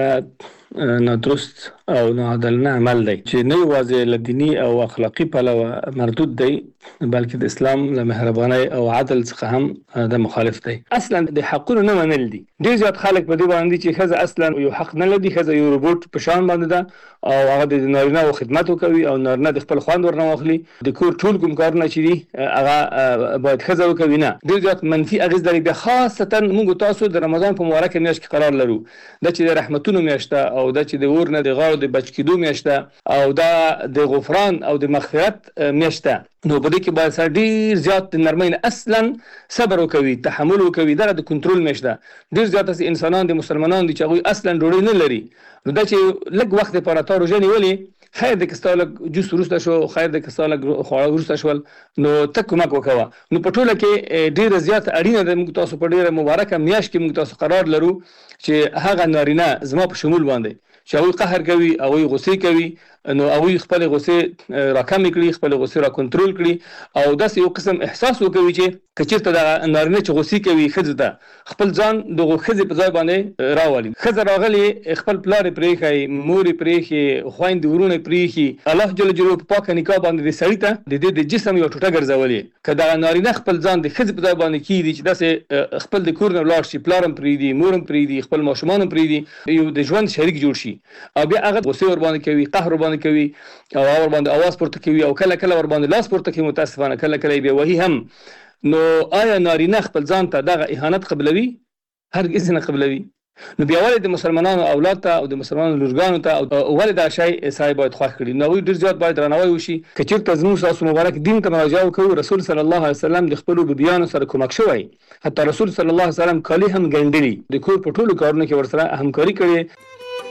دا نادرست او ناعادلانه عمل دی چې نه یوازې له دیني او اخلاقي پلوه مردود دی بلکې د اسلام له مهربانۍ او عدل څخه هم د مخالف دی. اصلا د حقونو نه منل دي. ډېر زیات خلک په دې باندې چې ښځه اصلا یو حق نه لري، ښځه یو روبوټ په شان باندې ده او هغه د نارینه او خدمت کوي او نارینه د خپل خوند ورنه واخلي، د کور ټول کوم کارونه چې دي هغه باید ښځه وکوي. نه، ډېر زیات منفي اغېز لري. بیا خاصتا موږ تاسو د رمضان په مبارکه میاشت کې قرار لرو، دا چې د رحمتونو میاشت ده او دا چې د اور نه د غاړو د بچ کېدو میاشت ده او دا د غفران او د مغفرت میاشت ده. نو په دې کې باید سره ډېر زیات د نرمۍ نه اصلا صبر وکوي، تحمل وکوي. دا د کنټرول میاشت ده. ډېر زیات انسانان د مسلمانانو دي چې هغوی اصلا ډوډۍ نه لري، نو دا چې لږ وخت لپاره تا روژه نیولې، خیر دی که ستا لږ جوس وروسته شو، خیر دی که ستا لږ خواړه وروسته شول، نو ته کومک وکوه. نو په ټوله کې ډېره زیاته اړینه ده موږ تاسو په ډېره مبارکه میاشت کې موږ تاسو قرار لرو چې هغه نارینه زما په شمول باندې چې هغوی قهر کوي، هغوی غصې کوي، نو هغوی خپل غصې راکمې کړي، خپل غصې را کنټرول کړي او داسې یو قسم احساس وکوي چې که چېرته دغه نارینه چې غصې کوي ښځو ته، خپل ځان دغو ښځې په ځای باندې راولي. ښځه راغلې، خپل پلار یې پرېښی، مور یې پرېښې، خویندې ورونه یې پرېښي، الله جل جلاله په پاکه نکاح باندې د سړي ته د دې د جسم یوه ټوټه ګرځولې. که دغه نارینه خپل ځان د ښځې په ځای باندې کېږدي چې داسې خپل د کور نه ولاړ شي، پلار هم پرېږدي، مور هم پرېږدي، خپل ماشومان هم پرېږدي، یو د ژوند شریک جوړ شي او بیا هغه غصې ورباندې کوي، قهر ورباندې کوي او ور باندې आवाज پورته کوي او کله کله ور باندې لاس پورته کوي، متاسفانه کله کله به وਹੀ هم. نو آیا نارینه خپل ځان ته دغه اهانت قبلوي؟ هرگز نه قبلوي. نو بیا ولې د مسلمانانو اولاد ته او د مسلمانانو لورګانو ته او ولې دا شی سړی باید خوښ کړي؟ نو ډېر زیات باید درناوی وشي. که چېرته زموږ تاسو مبارک دین ته مراجعه وکړو، رسول صلی الله علیه وسلم د خپلو بیبیانو سره کومک شوی، حتی رسول صلی الله علیه وسلم کالي هم ګنډلي، د کور په ټولو کارونو کې ورسره همکاري کړې.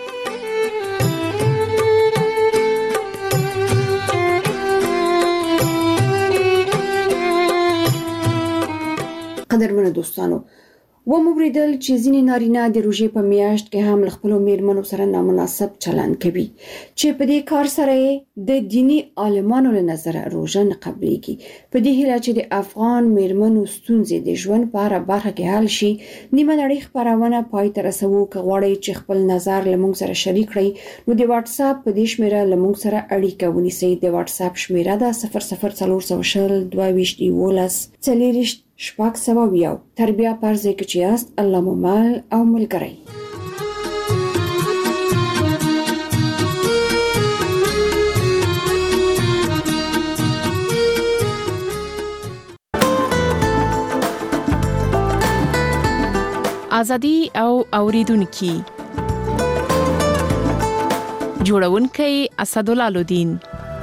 قدرمنو دوستانو، و مبریدل چې ځینې نارینه د روژې په میاشت کې هم له خپلو میرمنو سره نامناسب چلند کوي چې په دې کار سره د دینی عالمانو له نظره روژه نه قبليږي. په دې هیله چې د افغان میرمنو ستونزې د ژوند په هره برخه کې حل شي، نیمه نړۍ خپرونه پای ته رسوو. که غواړئ چې خپل نظر له موږ سره شریک کړئ، نو د واتس اپ په دې شمیره له موږ سره اړیکه ونیسئ. د واتس اپ شمیره ده 00402211 شپږ سوه ویاو. تر بیا پرځای کې چې یاست، الله مو مل او ملګری. ازادي او اوریدونکو، جوړونکي اسدالله لودین.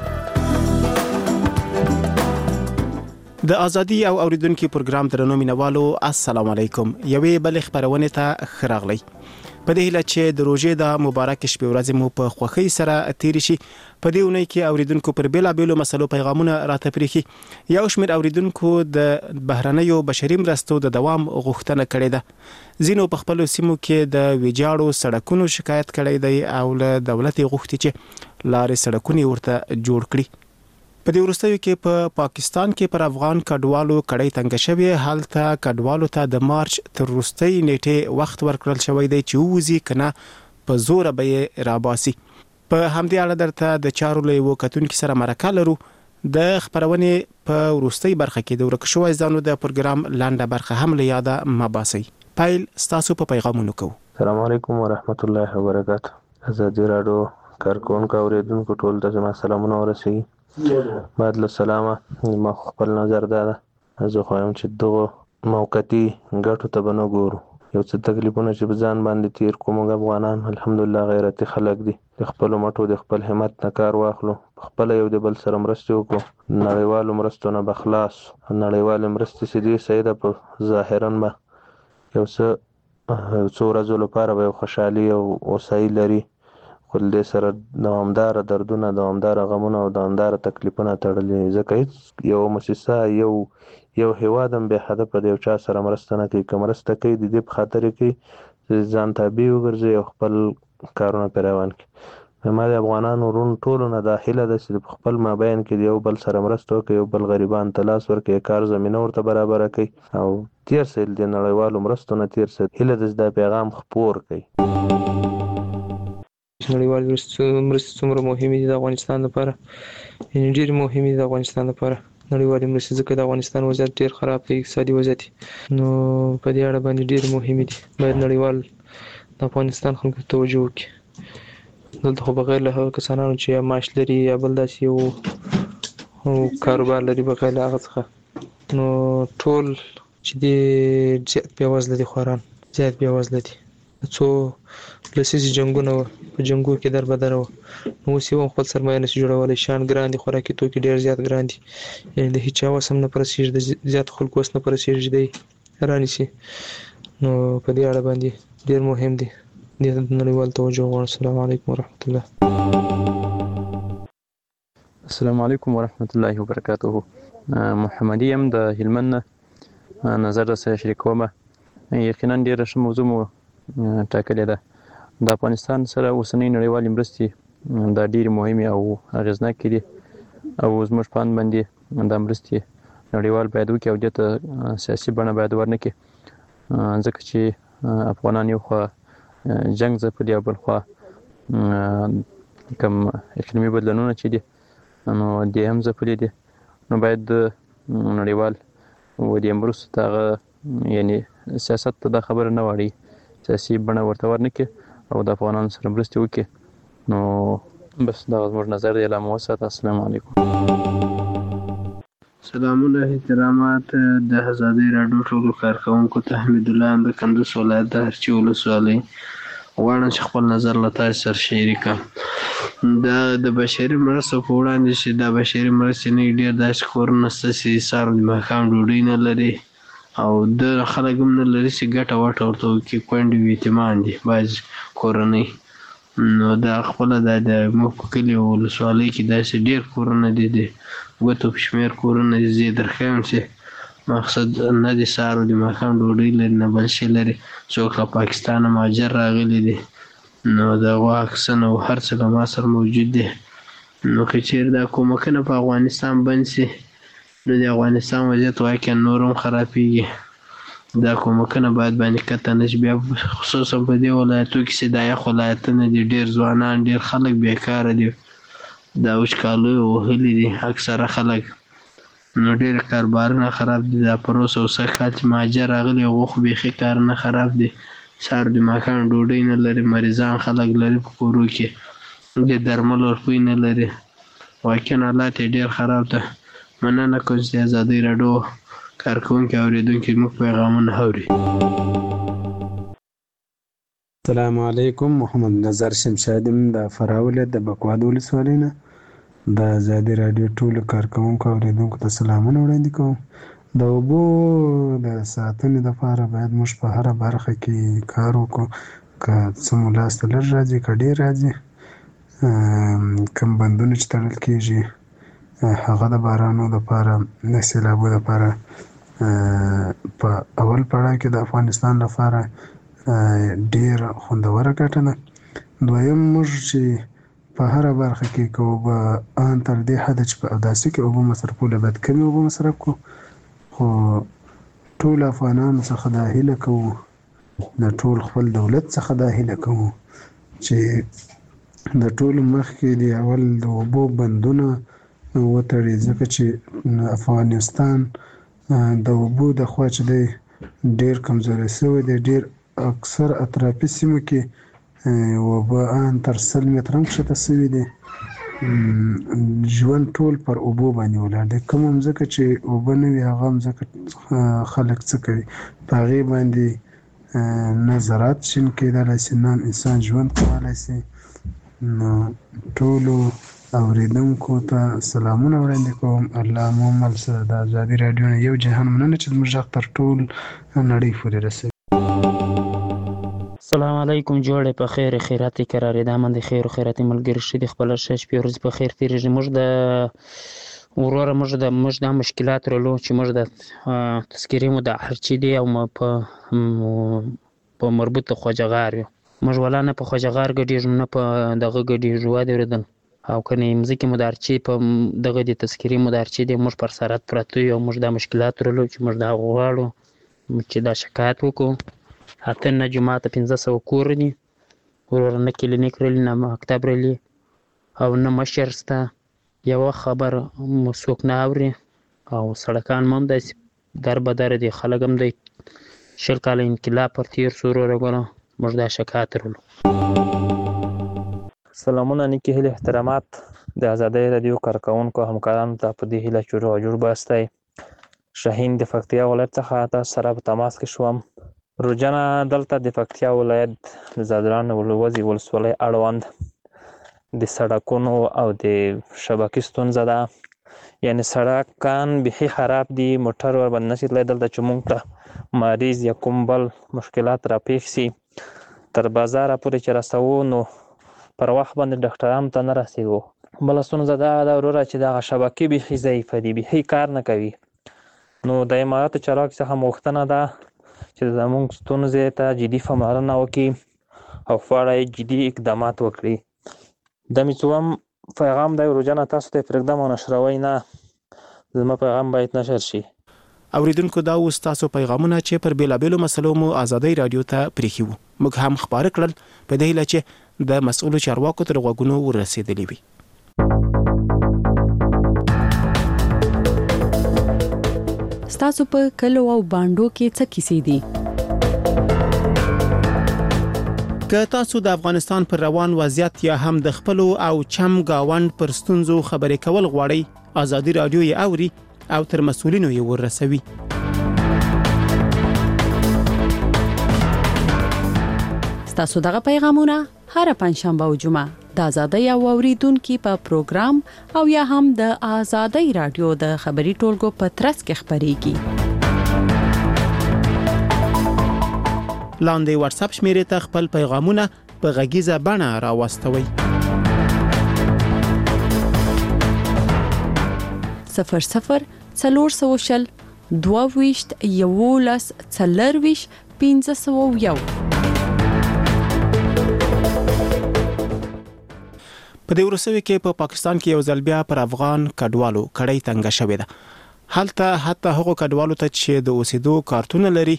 د ازادي او اوریدونکو پروګرام درنو مینوالو، السلام علیکم. یوې بل خبرونه ته خراغلی. په دې هیله چې د روژې د مبارک شپې ورځې مو په خوښۍ سره تیر شي. په دې اونۍ کې اوریدونکو پر بیلابیلو مسلو پیغامونه راته پرېښي. یو شمېر اوریدونکو د بهرنیو بشري مرستو د دوام غوښتنه کړې ده. ځینو په خپلو سیمو کې د ویجاړو سړکونو شکایت کړی دی او له دولت غوښتي چې لارې سړکونه ورته جوړ کړي. په دې وروستیو کې په پاکستان کې پر افغان کډوالو کړۍ تنګ شوی. حالت کډوالو ته د مارچ تر وروستۍ نیټه وخت ورکړل شوی دی چې ووزي کنه په زور به راباسي. په همدې اړه درته د چارو له یو کتونکو سره مرکه لرو. د خبرونې په وروستۍ برخه کې د ورک شوی ځانو د پروګرام لاندې برخه هم له یاده مباسي. پایل ستاسو په پیغامونو کو. السلام علیکم ورحمت الله وبرکاته. ازادي راډیو کارکونکو اوریدونکو ټول ته زما سلامونه ورسوي. بعد له سلامه ما خپل نظر ده زه خوایم چې دغه موقتی ګټو ته به نه ګورو. یو څه تکلیفونه چې په ځان باندې تیر کوو موږ افغانان الحمدلله غیرتي خلک دي. د خپلو مټو د خپل همت نه کار واخلو، خپله یو د بل سره مرستې وکړو. نړیوالو مرستو نه به خلاص. نړیوالې مرستې چې دي صحیح ده، په ظاهرا به یو څو ورځو لپاره به یو خوشحالي او هوسایي لري، خو دې سره دوامداره دردونه، دوامداره غمونه او دوامداره تکلیفونه تړلي. ځکه هیڅ یو مؤسسه یو هیواد هم بې هدفه د یو چا سره مرسته نه کوي. که مرسته کوي د دې په خاطر کوي چې ځان تابع وګرځي او خپل کارونه پرې روان کړي. ما د افغانانو ورونو ټولو نه دا هیله ده چې په خپل مابین کې د یو بل سره مرسته وکړي، یو بل غریبانو ته لاس ورکړي، کار زمینه ورته برابره کړي او تیر سي د نړیوالو مرستو نه تیر سي. هیله ده چې دا پیغام خپور کړي. نړیوال مرستې څومره مهمې دي د افغانستان لپاره، یعنې ډېرې مهمې دي د افغانستان لپاره نړیوالې مرستې، ځکه د افغانستان وضعیت ډېر خراب دی، اقتصادي وضعیت، نو په دې اړه باندې ډېرې مهمې دي. باید نړیوال د افغانستان خلکو ته توجه وکړي. دلته خو بغیر له هغه کسانو چې یا معاش لري یا بل داسې یو کاروبار لري، بغیر له هغه څخه نو ټول چې دي زیات بېوزله دي، خواران زیات بېوزله دي. څو لسیزې جنګونه وه، په جنګو کې در بدره وه، نو اوس یې هم خپل سرمایه نشي جوړولی، شیان ګران دي، خوراکي توکي ډېر زیات ګران دي، یعنې د هېچا وس هم نه په رسېږي، د زیاتو خلکو وس نه په رسېږي دی رانیسي. نو په دې اړه باندې ډېر مهم دی، دې ته نړیوال توجه غواړم. السلام علیکم ورحمت الله. السلام علیکم ورحمت الله وبرکاته. محمدي یم د هلمند نه، نظر سره شریکوم. یقینا ډېره ښه موضوع مو ټاکلې ده. د افغانستان سره اوسنۍ نړیوالې مرستې دا ډېرې مهمې او اغېزناکې دي او زموږ په اند باندې دا مرستې نړیوال باید وکړي او دې ته سیاسي بڼه باید ورنکړي، ځکه چې افغانان یو خوا جنګ ځپلي او بل خوا کوم اقلیمي بدلونونه چې دي نو دې هم ځپلي دي. نو باید نړیوال و دې مرستو ته هغه یعنې سیاست ته دا خبره نه واړوي، سیاسي بڼه ورته ورنکړي او د افغانانو سره مرستې وکړي. نو بس دغه زموږ نظر دی. لا مو وساته. السلام علیکم. سلامونه احترامات د ازادۍ راډیو ټولو کارکوونکو ته. حمید الله د کندوز ولایت د هرچی ولسوالۍ غواړم چې خپل نظر له تاسو سره شریک کړم. د بشري مرستو په وړاندې چې دا بشري مرستې نه ډېر داسې کورونه شته چې سهار د ماښام ډوډۍ نه لري او د خلک هم نه لري چې ګټه وټه ورته وکړي، کونډې وي، یتیمان دي بعضې کورنۍ. نو دا خپله دا د موږ په کلي او ولسوالۍ کې داسې ډېر کورونه دي، د ګوتو په شمېر کورونه دي. زه یې درښیم چې مقصد نه د سهار د ماښام ډوډۍ لري نه بل شی لري. څوک له پاکستانه مهاجر راغلي دي، نو د هغو عکسونه او هر څه له ما سره موجود دي. نو که چېرې دا کومکونه په افغانستان بند شي نو د افغانستان وضعیت واقعا نور هم خرابېږي. دا کومکونه باید باندې کته نه شي. بیا خصوصا په دې ولایتو کې چې دا یخ ولایتونه دي، ډېر ځوانان ډېر خلک بېکاره دي، دا وچکالۍ وهلي دي اکثره خلک، نو ډېر کاروبارونه خراب دي. دا پروس او سږ کال چې مهاجر راغلي هغو خو بیخي کارونه خراب دي، سهار د ماښام ډوډۍ نه لري، مریضان خلک لري په کورو کې، د درملو روپۍ نه لري. واقعا حالات یې ډېر خراب ده. مننه کوم چې د ازادۍ راډیو کارکوونکي اورېدونکي موږ پیغامونه اوري. السلام علیکم. محمد نظر شمشاد د فراه ولایت د بکواد ولسوالۍ نه. د ازادۍ راډیو ټولو کارکوونکو اورېدونکو ته سلامونه وړاندې کوم. د اوبو د ساتنې لپاره باید موږ په هره برخه کې کار وکړو، که څه مو لاسته لږ راځي که ډېر راځي. کوم بندونه چې تړل کېږي هغه د بارانو لپاره، د سیلابو لپاره په اول پړاو کې د افغانستان لپاره ډېر خوندوره ګټه ده. دویم موږ چې په هره برخه کې که اوبه ان تر دې حده چې په اوداسه کې اوبه مصرفول باید کمې اوبه مصرف کړو، خو ټول افغانانو څخه دا هیله کوو، د ټول خپل دولت څخه دا هیله کوو چې د ټولو مخکې د اول د اوبو بندونه وتړي، ځکه چې افغانستان د اوبو د خوا چې دی ډېر کمزوری شوی دی. ډېر اکثر اطرافي سیمو کې اوبه ان تر 100 متره هم کښته شوي دي. ژوند ټول پر اوبو باندې ولاړ دی. کوم مځکه چې اوبه نه وي هغه مځکه خلک څه کوي؟ په هغې باندې نه زراعت شین کېدلی شي، نه انسان ژوند کولی شي. نو ټولو اوریدونکو ته سلامونه وړاندې کوم. الله مو مل سره. د ازادۍ راډیو نه یو جهان مننه چې زموږ غږ تر ټول نړۍ پورې رسوي. السلام علیکم. جوړې په خیر خیراتي قرارې ده من د خیر او خیراتي ملګری شې د خپل شش په ورځ په خیر تیرېږي. موږ د وروره موږ د مشکلات رلو چې موږ د تذکرې مو د هرچی دی او په مربوطه خواجه غار یو موږ ولا نه په خوجغار ګډېږو نه په دغه ګډېږو وادي اورېدل او که نه مځکې مدارچې په دغه د تذکرې مدارچې دی موږ پر سرحد پراته یو او موږ دا مشکلات لرلو چې موږ دا غواړو چې دا شکایت وکړو 8 جماعته 1500 کور دي وروره نه کلینیک رلی نه مکتب رلی او نه مشر شته یوه خبر څوک نه اوري او سړکان هم داسې در بدر دي خلک هم دی 20 کاله انقلاب پر تیر شو وروره ګوره موږ دا شکایت لرلو. سلامونه نیکې هیلې احترامات د ازادۍ راډیو کارکوونکو همکارانو ته په دې هیله چې روغ جوړ به استی. شاهین د پکتیا ولایت څخه تاسو سره په تماس کې شوم. روجنه دلته د پکتیا ولایت د زادران ولوزي ولسوالۍ اړوند د سړکونو او د شبکې ستونزه ده، یعنی سړکان بیخي خراب دي، موټر ورباندې نشي تللی. دلته چې موږ ته مریض یا کوم بل مشکلات راپېښ سي تر بازاره پورې چې رسوو نو پر وخت باندې ډاکټرانو ته نه رسېږو. بله ستونزه دا ده وروره چې دغه شبکې بیخي ضعیفه دي، بیخي کار نه کوي. نو د اماراتو چارواکو څخه غوښتنه ده چې زموږ ستونزې ته جدي پاملرنه وکړي او په اړه یې جدي اقدامات وکړي. د مې څوم پیغام دی روجانه تاسو ته پرېږدم او نشروئ نه، زما پیغام باید نشر شي. اوریدونکو دا اوس تاسو پیغامونه چې پر بیلابیلو مسلو مو ازادۍ رادیو ته پریښي وو موږ هم خپاره کړل په دې هیله چې د مسؤلو چارواکو تر غوږونو ورسېدلي وي. ستاسو په کلو او بانډو کې څه کیسې دي؟ که تاسو د افغانستان پر روان وضعیت یا هم د خپل او چم گاوند پر ستونزو خبرې کول غواړئ ازادي رادیو یې اوري او تر مسؤلینو یې ورسوي. ستاسو دغه پیغامونه هر پنځشنبه او جمعه د ازادۍ او اوریدونکو په پروګرام او یا هم د ازادۍ رادیو د خبري ټولګو په ترڅ کې خبريږي. لاندې واتس اپ شمیرې ته خپل پیغامونه په غږیزه بڼه راوستوئ. 00 400 22 11 40 501. په دې ورسوي کې په پاکستان کې یو ځل بیا پر افغان کډوالو کړۍ تنګه شوې ده. هلته حتی هغو کډوالو ته چې د اوسېدو کارتونه لري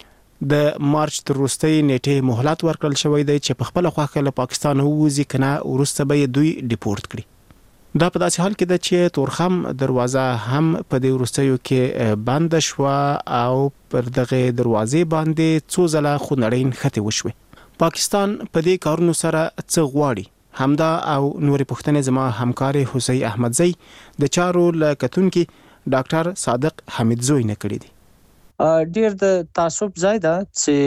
د مارچ تر وروستۍ نیټې مهلت ورکړل شوی دی چې په خپله خوښه له پاکستان ووځي که نه وروسته به یې دوی ډیپورټ کړي. دا په داسې حال کې ده چې تورخم دروازه هم په دې وروستیو کې بند شوه او پر دغه دروازې باندې څو ځله خونړۍ نښتې وشوې. پاکستان په دې کارونو سره څه غواړي؟ همدا او نورې پوښتنې زما همکار حسین احمدزی د چارو له کتونکي ډاکټر صادق حمیدزوی نه کړی دي. ډیر د تعصب ځای ده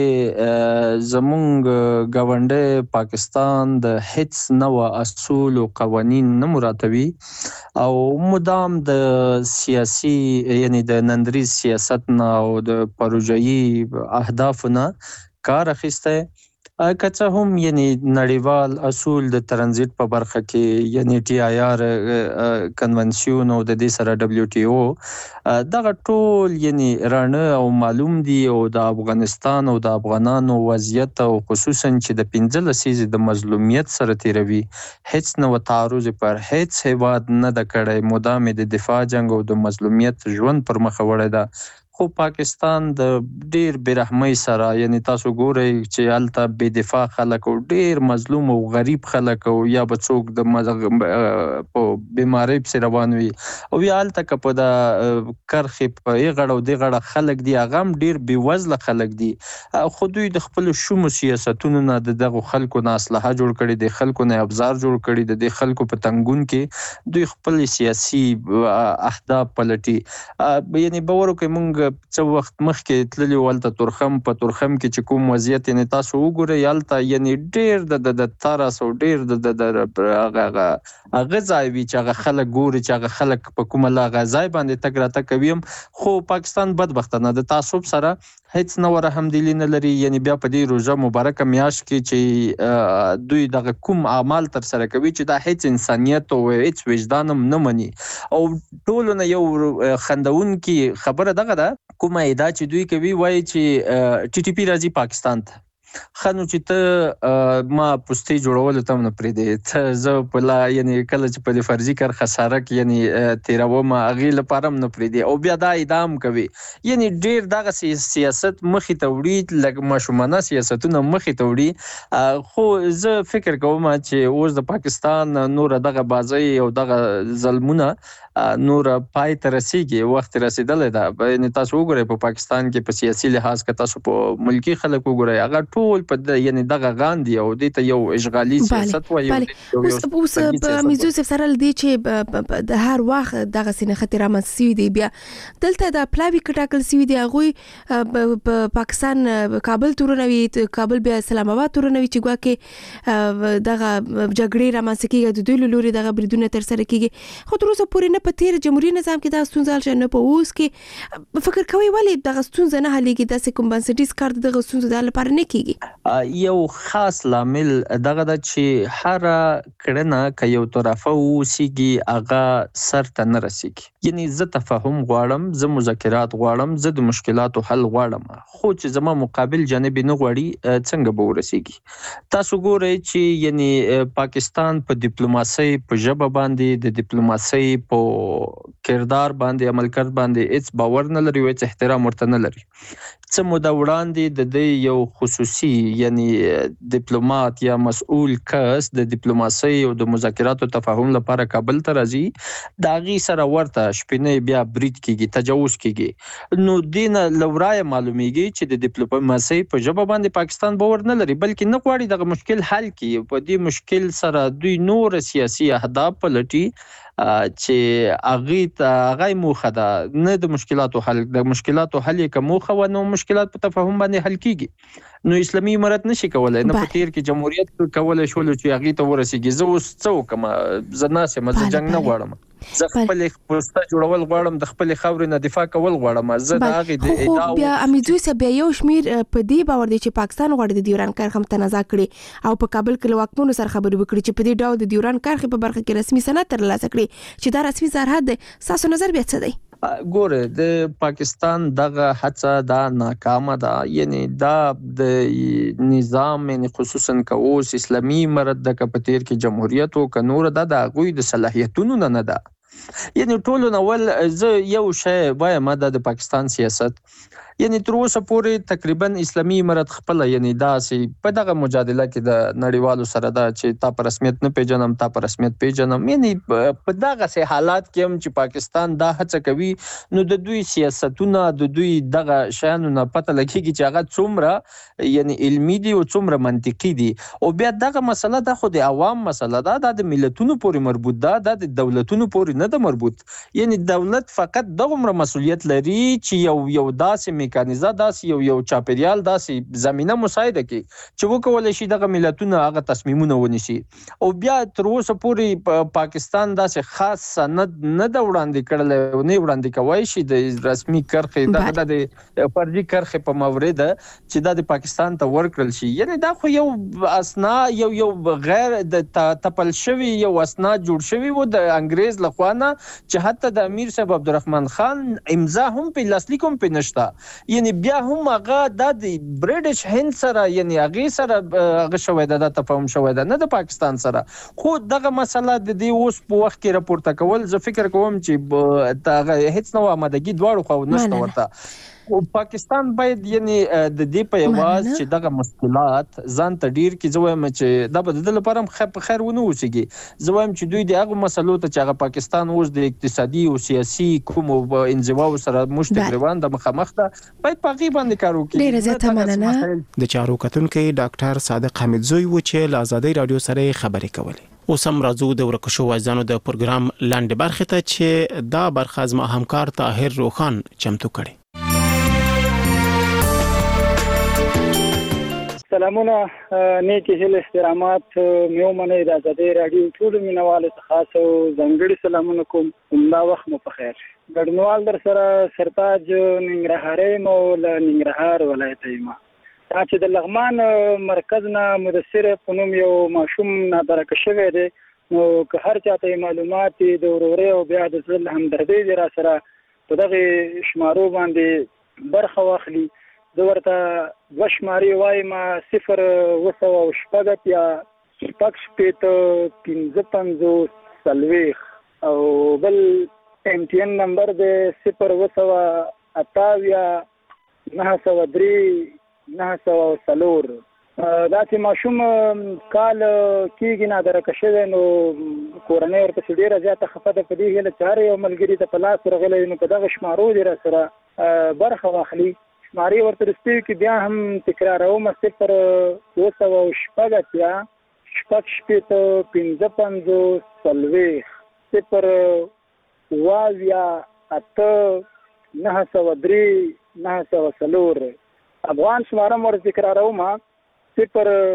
چې زمونږ ګاونډي پاکستان د هیڅ نوع اصول او قوانین نه مراتبي او مدام د سیاسي یعنی د نندریز سیاست نه او د پروژایي اهداف نه کار اخیسته. کچه هم یعنی نړیوال اصول د ترانزیت په برخه کې یعنی ټي آی آر کنونسیون او د دې سره دبليو ټي او دغه ټول یعنی رانه او معلوم دي او د افغانستان او د افغانانو وضعیت او خصوصا چې د 15 لسیزې د مظلومیت سره تیروي هیڅ نو تعرض پر هیڅ هیواد نه د کړای مدام د دفاع جنگ او د مظلومیت ژوند پر مخ وړی ده. خو پاکستان د ډیر برحمۍ سره یعنی تاسو ګورئ چې الته بے دفاع خلک او ډیر مظلوم او غریب خلک او یا بچوک د په بیماری په روان وي او یا الته کپ د کرخې په غړو دی غړه خلک دی هغه ډیر بې وزله خلک دي. خو دوی د خپل شوم سیاستونو نه دغه خلکو نه اصلاح جوړ کړي دي، خلکو نه ابزار جوړ کړي دي، خلکو په تنګون کې دوی خپل سیاسي اهداف پلټي. یعنی باور کوي مونږ څو وخت مخکې تللی ولته تورخم کې چې کوم وضعیت یعنی تاسو وګورئ یالته یعنی ډیر د تارس او ډیر د هغه ځای وی چې هغه خلک ګوري چې هغه خلک په کومه لاغه ځای باندې تګ راته کوي. خو پاکستان بدبختانه د تعصب سره هیڅ نو رحمدلی نه لري. یعنی بیا په دې روزه مبارکه میاشت کې چې دوی دغه کوم اعمال تر سره کوي چې دا هیڅ انسانیت او هیڅ وجدان نه مني او ټول نه یو خندون کې خبره دغه ده کومه ادا چې دوی کوي وایي چې ټي ټي پی راځي پاکستان ته خنو چې ته ما پوسټي جوړول ته نه پرې دی ته زه په لا یعنی کله چې په فرضي کار خساره کې یعنی تیروم اغه لپاره نه پرې دی او بیا دا ادام کوي یعنی ډیر دغه سیاست مخې ته وړي لکه مشمنه سیاستونه مخې ته وړي خو زه فکر کوم چې اوس د پاکستان نور دغه بازي او دغه ظلمونه نور پای ته رسیږي وخت رسیدل دا یعنی تاسو وګورئ په پاکستان کې په سیاسي لحاظ کې تاسو په ملکی خلک وګورئ هغه ټول په یعنی دغه غاندي او د ته یو اشغالي سیاست وایي اوس په میزوسف سره لدی چې د هر وخت دغه سینه خطر رامنځته دی بیا دلته د پلاوی کټاکل سوي دی هغه په پاکستان کابل تورنوي کابل بیا اسلام آباد تورنوي چې ګواکې دغه جګړې رامنځته کیږي د دوی لوري دغه بریدونه تر سره کیږي خو تر اوسه پورې نه په تیر جمهوریت نظام کې دا ستونزه شنه په اوس کې فکر کوي ولې دغه ستونزه نه حلېږي د کمپنسیټیز کار دغه ستونزه د لپاره نه کیږي یو خاص لامل دغه د چې هر کړنه ک یو طرفه وسیږي هغه سر ته نه رسیږي یعنی زه تفاهم غواړم زه مذاکرات غواړم زه د مشکلاتو حل غواړم خو چې زما مقابل جانب نه غواړي څنګه به ورسیږي تاسو ګورئ چې یعنی پاکستان په ډیپلوماسي په ژبه باندې د ډیپلوماسي په کردار باندې عمل کړ باندې هیڅ باور نه لري او هیڅ احترام ورته نه لري څه موده وړاندې د یو خصوصي یعنی ډیپلوماټ یا مسؤل کس د ډیپلوماسي او د مذاکراتو تفاهم لپاره کابل ته راځي دا غي سره ورته شپنه بیا برید کیږي تجاوز کیږي نو دینه لورای معلومیږي چې د ډیپلوماسي په ژبه باندې پاکستان باور نه لري بلکې نه غواړي دغه مشکل حل کړي په دې مشکل سره دوی نور سیاسي اهداف پلټي چې هغه موخه ده نه د مشکلاتو حل د مشکلاتو حل کې موخه و نو مشکلات په تفاهم باندې حل کیږي نو اسلامي امارت نشي کولای نه په تیر کې جمهوریت کولای شول چې هغه ته ورسیږي زه اوس څوک زناسه مزه جنگ نه غواړم زه خپل پوسټه جوړول غواړم د خپل خاورې نه دفاع کول غواړم زه د هغه د ادعا بیا امیدوي سه بیا یو شمیر په دې باور دي چې پاکستان غواړي د ډیوران کرښه متنازع کړي او په کابل کې واکمنو سره خبرې وکړي چې په دې ډول د ډیوران کرښه په برخه کې رسمي سند ترلاسه کړي چې دا رسمي سرحد دی تاسو نظر بیا څه دی ګوره د پاکستان دغه هڅه دا ناکامه ده یعنی دا د نظام یعنی خصوصا کوس اسلامي امارت د کپتیر کې جمهوریت او کنور د غوی د صلاحیتونو نه ده یعنی ټولو نول زه یو شی وایم د پاکستان سیاست یعنی تر اوسه پورې تقریبا اسلامي امارت خپل یعنی داسې په دغه مجادله کې د نړیوالو سره دا چې تا پر رسمیت نه پیژنم تا پر رسمیت پیژنم یعنی په دغه سه حالات کې هم چې پاکستان دا هڅه کوي نو د دوی سیاستونه د دوی دغه شانو نه پته لګیږي چې هغه څومره یعنی علمي دي او څومره منطقي دي او بیا دغه مسله د خو د عوام مسله ده د ملتونو پورې مربوط ده د دولتونو پورې نه ده مربوط یعنی دولت فقط دغه مسؤلیت لري چې یو داسې میکانیزه داسې یو چاپیریال داسې زمينه مساعده کوي چې وکولای شي دغه ملتونه هغه تصمیمونه ونیسي او بیا تر اوسه پورې پاکستان داسې خاص سند نه د وړاندې کړل او نه وړاندې کوي شي د رسمي کرخې د فرضي کرخې په مورید چې د پاکستان ته ورکړل شي یعنی دا خو یو اسنا یو غیر د تپل شوی یو اسنا جوړ شوی و د انګريز لخوانه چې حتی د امیر صاحب عبدالرحمن خان امضا هم په لاسلیک هم په نشتا یعنی بیا هم هغه د برټش هند سره یعنی هغه سره هغه شوی د تفاهم شوی د نه د پاکستان سره خو دغه مسله د دې اوس په وخت کې راپورته کول زه فکر کوم چې دا هیڅ نو آمادګي دواړو خو نشته ورته او پاکستان باید یعنی د دې په یواز چې دغه مشکلات ځان ته ډیر کې زویم چې د بدل لپاره په خیر ونه وسیږي زویم چې دوی د هغه مسلو ته چې هغه پاکستان اوس د اقتصادي او سیاسي کوم انزوا سره مشتګروان د مخامخ ده باید په غي باندې کار وکړي ډیر زیاته مننه د چارو کتونکو ډاکټر صادق حمیدزوی و چې له آزادۍ رادیو سره خبرې کولې اوس هم راځو د ورکشو وایزانو د پروګرام لاندې برخه ته چې دا برخه زما همکار طاهر روخان چمتو کړي سلامونه نیکی هیله احترامات میومنه د آزادۍ رادیو ټول مینوال ته خاص او ځانګړي سلامونه کوم همدا وخت مو په خیر ګډنوال در سره سرتاج ننګرهاري مو له ننګرهار ولایت ایما چې د لغمان مرکز نه مدثر په نوم یو ماشوم نادرک شوی دی نو که هر چاته معلومات د وروري او بیا د ځل همدردي را سره په دغه شمارو باندې برخه واخلي زه ورته 2 شمارې وایم 0 یا 55 او بل MTN نمبر دی 0283903 دا چې ماشوم کال کېږي نادرکه شوی نو کورنۍ ورپسې ډېره زیاته خفه ده په دې هیله چې هر یو ملګري ته په لاس ورغلی نو په دغه شمارو دې را سره برخه واخلي. شمارې ورته رسېږي کې بیا هم تکراروم 0 افغان شماره مور تکراروم 0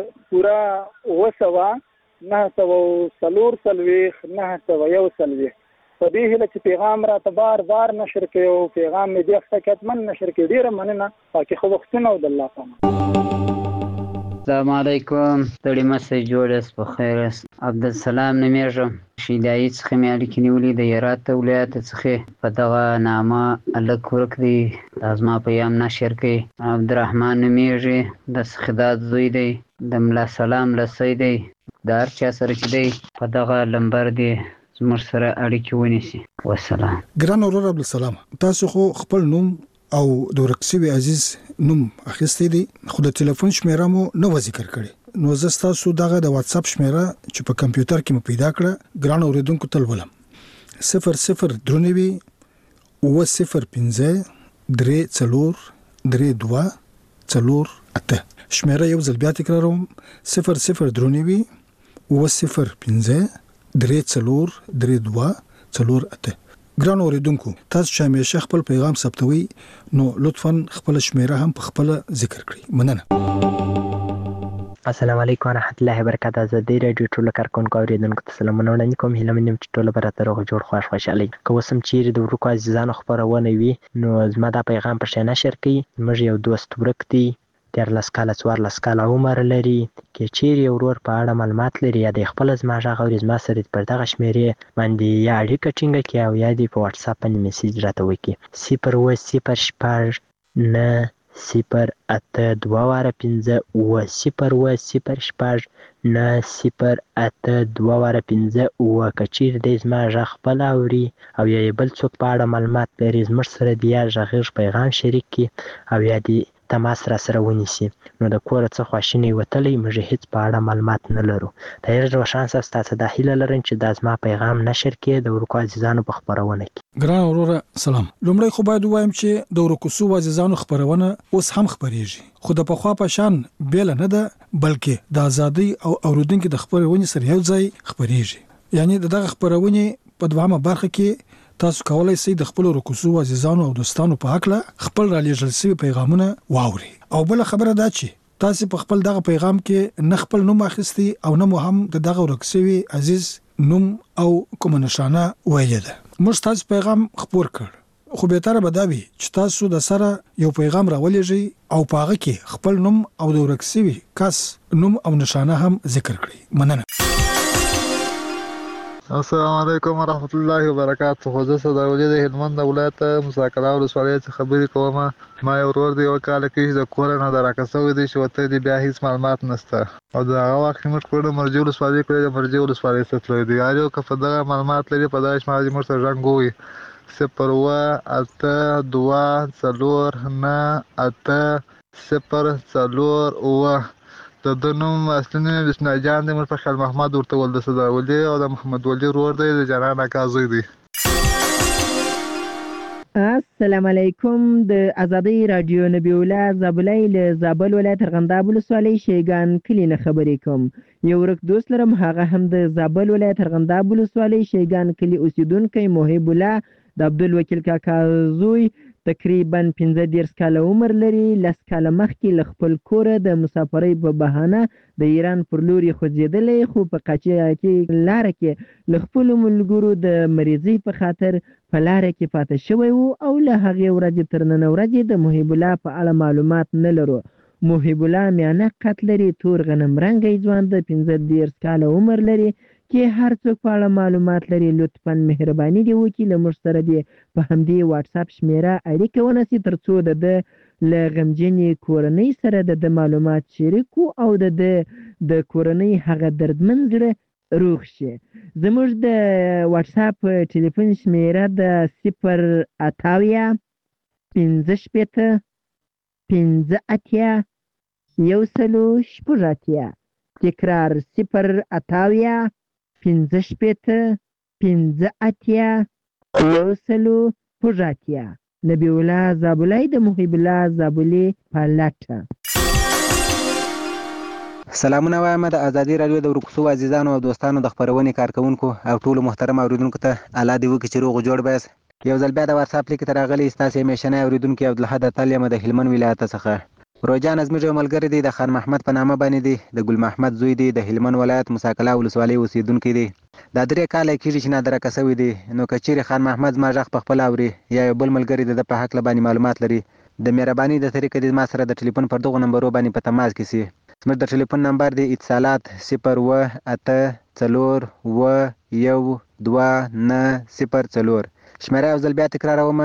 په دې هیله چې پیغام راته بار نشر کړي او پیغام مې دې حقیقتمن نشر کړي. ډېره مننه پاکي خو وختونه او د الله پامه. السلام علیکم ستړي مسئ جوړس په خیر عبدالسلام نمیږم شیدایي څخه مې اړیکې نیولې د هرات ولایت څخه په دغه نامه الک ورک دی لازمه پیام نشر کړي. عبدالرحمن نمیږي د سخدات زوی دی د ملا سلام لسی دی د هر چا سره چې دی په دغه لمبر دی زموږ سره اړیکې ونیسي. والسلام. ګران اورور عبدالسلام تاسو خو خپل نوم او د ورکسوي عزیز نوم اخیستی دی خو د ټلیفون شمیره مو نو ذکر کړي نو زه تاسو دغه د واتس اپ شمیره چې په کمپیوټر کې مو پیدا کړه ګران اوریدونکو تل ولم 0039 شمیره یو ځل بیا تکراروم 0039 ګران اوریدونکو تاسو چې همیشه خپل پیغام ثبتوي نو لطفاً خپل شمیره هم په خپل ذکر کړئ. مننه. السلام علیکم ورحمت الله وبرکاته. زه د رادیو ټولو کارکونکو اوریدونکو ته سلامونه وړاندې کوم. هیله مې چې ټول به راته روغ جوړ خوشحاله وي. که اوس هم چیرې د ورکو عزیزانو خپرونه وي نو زما دا پیغام پر شي نشر کړئ. موږ یو دوست ورک دی 13 کاله 14 کاله عمر لري کې چیرې ورور په اړه معلومات لري یا د خپل زما ژغ او زما سره پر دغه شمیرې باندې یا اړیکه ټینګه کړي او یا د په واتس اپ باندې میسج راته وکړي 08085900805 کچیر د زما ژغ خپل اوري او یا بل څوک په اړه معلومات لري زموږ سره د یا ژغ پیغام شریک کړي او یا د تماس را سره ونیسي نو د کور څخه خواشینی وتلی موږ هیڅ په اړه معلومات نه لرو. د هر روشان تاسو د هیله لرم چې د ازما پیغام نشر کړي د ورکو عزیزانو په خبرونه کې. ګران اورور سلام. لومړی خو باید وایم چې د ورکو سو عزیزانو خبرونه اوس هم خبريږي خو د پخوا په شان بیل نه ده بلکې د ازادي او اوریدونکو د خبرونه سره یو ځای خبريږي. یعنی دغه خبرونه په دوامه برخه کې تاسو کولای شئ د خپل رکوسو عزیزانو او دوستانو په حق له خپل را لېږل شوی پیغامونه واوري. او بل خبره دا چې تاسو په خپل دغه پیغام کې نه خپل نوم اخیستي او نه مو هم دغه رکوسوي عزیز نوم او کوم نشانه وایي ده. موږ تاسو پیغام خبر کړ خو به تر به دا وي چې تاسو د سره یو پیغام راولېږئ او پاغه کې خپل نوم او د رکوسوي کس نوم او نشانه هم ذکر کړئ. مننه. السلام علیکم ورحمت الله وبرکاته. خو زه صداولي د هلمند ولایت مساکلا ولسوالۍ څخه خبرې کوم. ما یو ورور دی وکاله کې د کور نه دراکسوي دی چې وته دی بیا هیڅ معلومات نشته او دا هغه وخت موږ کوړو مرجو ولسوالۍ کې د مرجو ولسوالۍ څخه دی یارو که په دغه معلومات لري په داش ماجي مرته رنګوي 082209804 د نوم اصلي بسم جان د مرفخ محمد ورته ول د صداولي او د محمد ولي ورور دی د جنان اکازي دی. السلام علیکم. د ازادي رادیو نبی الله زابلای له زابل ولایت ارغنداب ولسوالۍ شیګان کلی نه خبرې کوم. یو ورک دوست لرم هغه هم د زابل ولایت ارغنداب ولسوالۍ شیګان کلی اوسیدونکو محب الله د عبدالوکیل کاکا زوی تقریبا 15 کاله عمر لري. 10 کاله مخکې ل خپل کور د مسافرۍ په بهانه د ایران پر لور خوځېدلې خو په قاچیا کې لار کې ل خپل ملګرو د مریضي په خاطر په لار کې پاتې شوی وو او له هغه ورځې تر نن ورځې د محب الله په اړه معلومات نه لرو. محب الله میانه قتل لري تور غنم رنګي ځوان د 15 کاله عمر لري کې هر څوک په اړه معلومات لري لطفاً مهرباني دی وکړئ له موږ سره دی په همدې واتس اپ شمیره اړیکه ونیسئ ترڅو د له غمجنې کورنۍ سره د معلومات شریکو او د کورنۍ هغه دردمن زړه روغ شي. زموږ د واتس اپ ټلیفون شمیره د 080 15 15 180 تکرار 080 15 15 180. نبی الله زابلای د محب الله زابلی پالټه. سلامونه وایم د ازادي رادیو د ورکوسو عزیزانو او دوستانو د خبرونې کارکونکو او ټولو محترم اوریدونکو ته الله دې وکړي چې روغ جوړ بس. یو ځل بیا د واتس اپ لیک ته راغلی ستاسې همیشنی اوریدونکي عبدالحد اتل یم د هلمند ولایت څخه. روجان زموږ یو ملګری دی د خان محمد په نامه باندې دی د ګل محمد زوی دی د هلمند ولایت موسی کلا ولسوالۍ اوسیدونکی دی. دا 3 کاله کېږي چې نادرکه شوی دی. نو که چیرې خان محمد زما غږ په خپله اوري یا یو بل ملګری د په هکله باندې معلومات لري د مهرباني د طریقې د ما سره د ټلیفون پر دغو نمبرو باندې په تماس کې سي. زموږ د ټلیفون نمبر دی اتصالات 018412904. شمیره یو ځل بیا تکراروم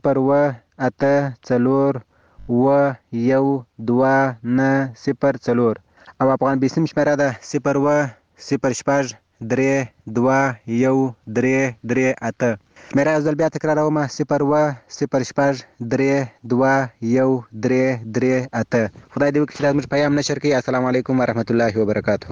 018412904 او افغان بیسیم شمیره ده 01063213338. شمیره یو ځل بیا تکراروم 01063213338. خدای دې وکړي چې زموږ پیام نشر کړي. السلام علیکم ورحمت الله وبرکاته.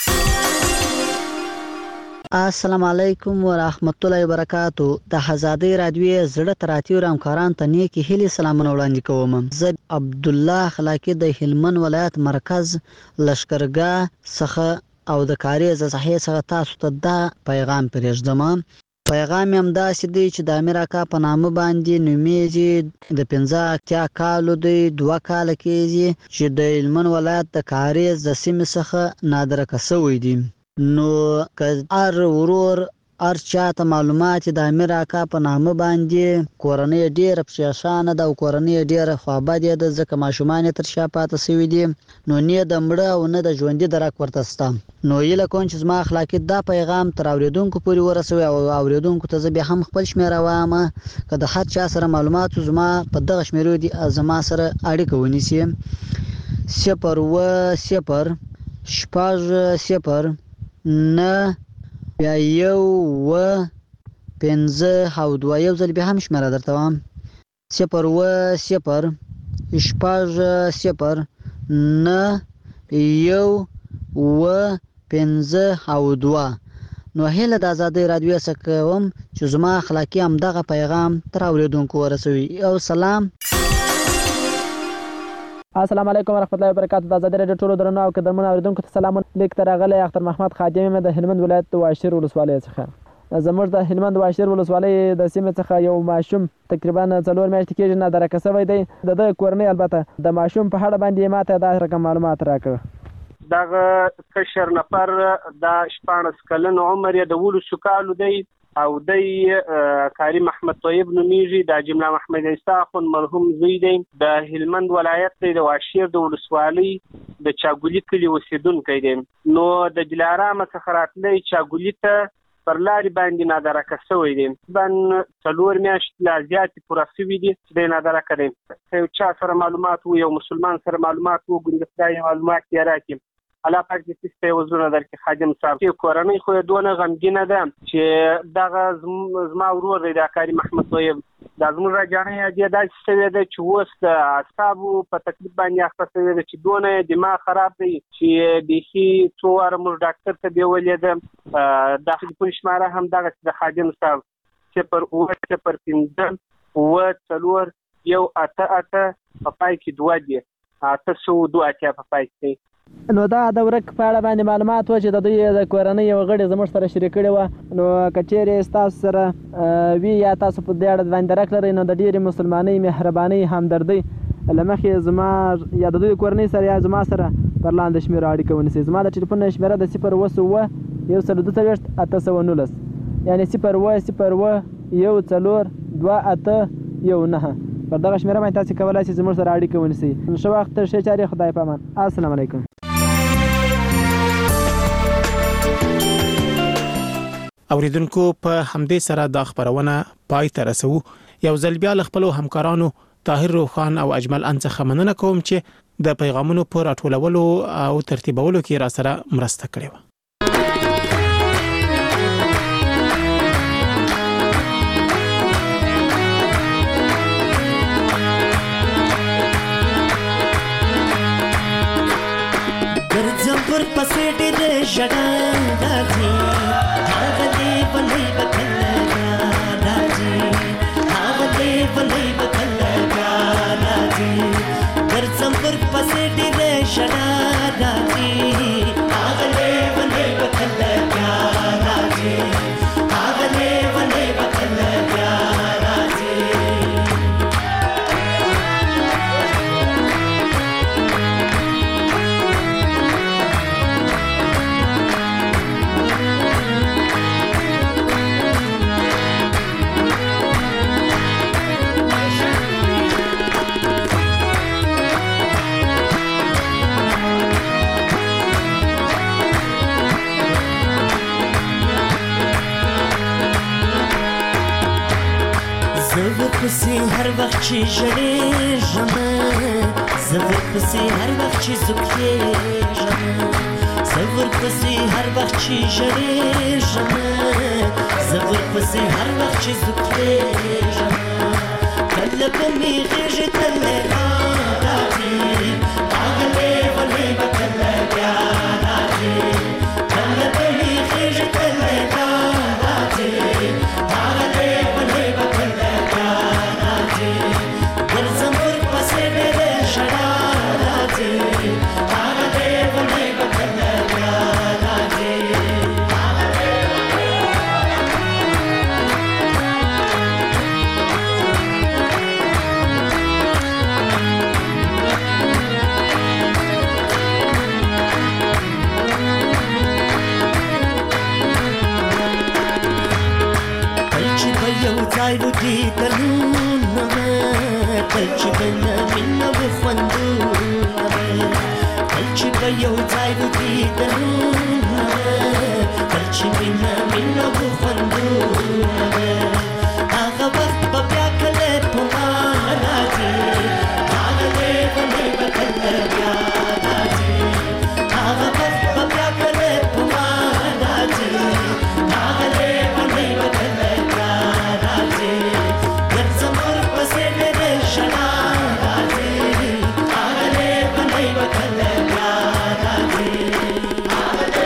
السلام علیکم ورحمت الله وبرکاتو. د آزادۍ رادیو زړه تراتیو همکاران ته نیکی هیلې سلامونه وړاندې کوم. زه عبد الله خلاقی د هلمند ولایت مرکز لشکرګاه څخه او د کاریز صحیح څخه تاسو ته دا پیغام پرېږدم. پیغام هم داسې دی چې د امیر اکا په نامه باندې نومیږي. د 15 کالو دی 2 کاله کېږي چې د هلمند ولایت د کاریز د سیمې څخه نادرکه شوی دی. نو که هر ورور هر چاته معلومات د امیر اکا په نامه باندې کورنۍ ډېره پریشانه ده او کورنۍ ډېره خوابدې ده ځکه ماشومان یې تر شا پاته شوي دي. نو نه د مړه او نه د ژوندي درک ورته شته. نو هیله کوم چې زما اخلاقي دا پیغام تر اورېدونکو پورې ورسوي او اورېدونکو ته زه بیا هم خپل شمېره وایم که د هر چا سره معلومات زما په دغه شمېرو دي زما سره اړیکه ونیسي. 010 نه بیا 1 او 2 یو ځل بیا هم شمېره درته وایم 010 نه 1 5 او 2. نو هیله د ازادۍ رادیو څخه کوم چې زما اخلاقي هم دغه پیغام تر اوریدونکو ورسوي. او سلام. السلام علیکم ورحمت الله وبرکاتو. د ازادۍ رادیو ټولو درنو او قدرمنو اوریدونکو ته سلام. لیک ته راغلی اختر محمد خادم یم د هلمند ولایت د واشیر ولسوالۍ څخه. زموږ د هلمند واشیر ولسوالۍ د سیمې څخه یو ماشوم تقریبا 4 میاشتې کېږي نادرکه شوی دی. د کورنۍ البته د ماشوم په اړه باندې ماته دا رقم معلومات راکړه. دغه کشر نفر د 14 کلن عمر یې د 12 کالو دی او د کاری محمد طیب نومیږي. د جمله محمد عیسی خون مرحوم زوی دی. د هلمند ولایت د واشیر د ولسوالۍ د چاګولی کلی اوسیدونکی دی. نو د دلارام څخه راتلی چاګولی ته پر لارې باندې نادرکه شوی دی. تقریبا 4 میاشتې لا زیاتې پوره شوي دي چې دی نادرکه دی. یو چا سره معلومات و یو مسلمان سره معلومات و ګوندې خدای معلومات یې راکړي. الله پاک دې ستاسو په وزونه درکې خادم صاحب. کورنۍ خو یې دونه غمګینه ده چې دغه زما ورور دی د کاری محمد طیب دا زموږ راجانۍ دې داسې شوې ده چې اوس د اعصابو په تکلیف باندې اخته شوې ده چې دونه دماغ خراب دی چې بیخي څو واره موږ ډاکټر ته بیولې ده. د ټلیفون شماره هم دغسې د خادم صاحب 010 4 1 په پای کې 2 دي 802 په پای کې. نو دا د ورک په اړه باندې معلومات و چې د دوی د کورنۍ یو غړي زموږ سره شریک کړي وه. نو که چیرې ستاسو سره وي یا تاسو په دې اړه باندې درک لرئ نو د ډېرې مسلمانۍ مهربانۍ همدردۍ له مخې زما یا د دوی کورنۍ سره یا زما سره پر لاندې شمېرو اړیکه ونیسئ. زما د ټلیفون شمېره د 010 142 یعنې 010 142 پر دغه شمېره باندې تاسو کولای شئ زموږ سره اړیکه ونیسئ. ښه وخت ښې چارې خدای په امان. السلام علیکم. اوریدونکو په همدې سره دا خبرونه پای ته رسو. یو ځل بیا له خپلو همکارانو طاهر روخان او اجمل انڅخه مننه کوم چې د پیغامونو پر راټولولو او ترتیبولو کې را سره مرسته کړې و. پر پسې ډېر ژړا راځي هغه دې ولې بکلګا راځي هغه دې ولې بکلګا راځي ګرځم پر پسې ډېر ژړا راځي هغه دې ولې بکلګا راځي هغه دې ولې بکلګا راځي. زور پسې هر وخت چې ژړېږم زور پسې هر وخت چې زوکېږم زور پسې هر وخت چې ژړېږم زور پسې هر وخت چې زوکېږم کله به مې غېږې ته لېلا راځي راغلې ولې به کله بیا راځي کله به مې غېږې ته لېلا راځي راغلې ولې به ګرځم پر پسې ډېر ژړا راځي هغه دې ولې بکلګا راځي. کل چې به یو ځای ولیدلونه کل چې به نه مینه وخوندونه کل چې به یو ځای ولیدلونه کل چې مینه وخوندونه هغه وخت به بیا کله په ما راځي هغه دې ولې به کله بیا راځي هغه وخت به بیا کله په ما راځي هغه دې ولې به کله بیا راځي ګرځم پر پسې ډېر ژړا راځي هغه دې ولې به کله بیا راځي هغه دې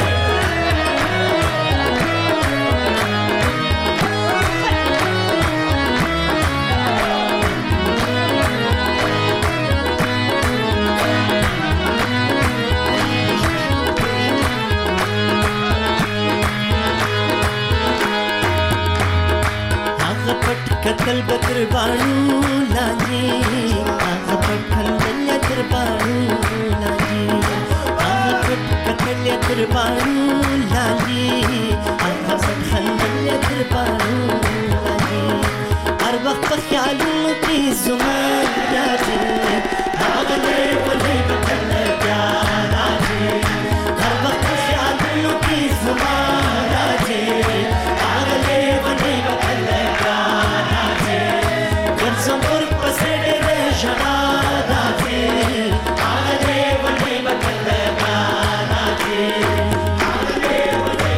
کتل بکر بانو لاندې هغه پټ کتل تر بانو لاندې هغه پټ کتل تر بانو لاندې هغه پټ کتل تر بانو لاندې هر وخت په خیالونو کې زما راځي هغه دې ولې بکله بیا راځي هر وخت په خیالونو کې زما راځي هغه دې ولې بکله بیا ګرځم پر پسې ډېر ژړا راځي هغه دې ولې بکله بیا راځي هغه دې ولې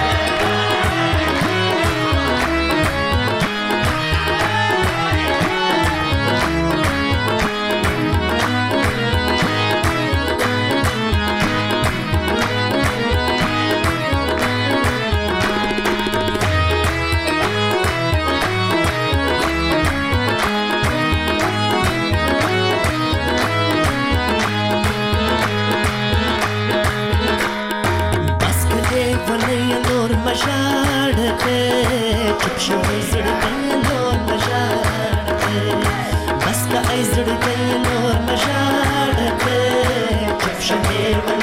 مشاړکه چپ شوی زړګی نور مشاړکه بس کا ای زړګی نور مشاړکه چپ شوی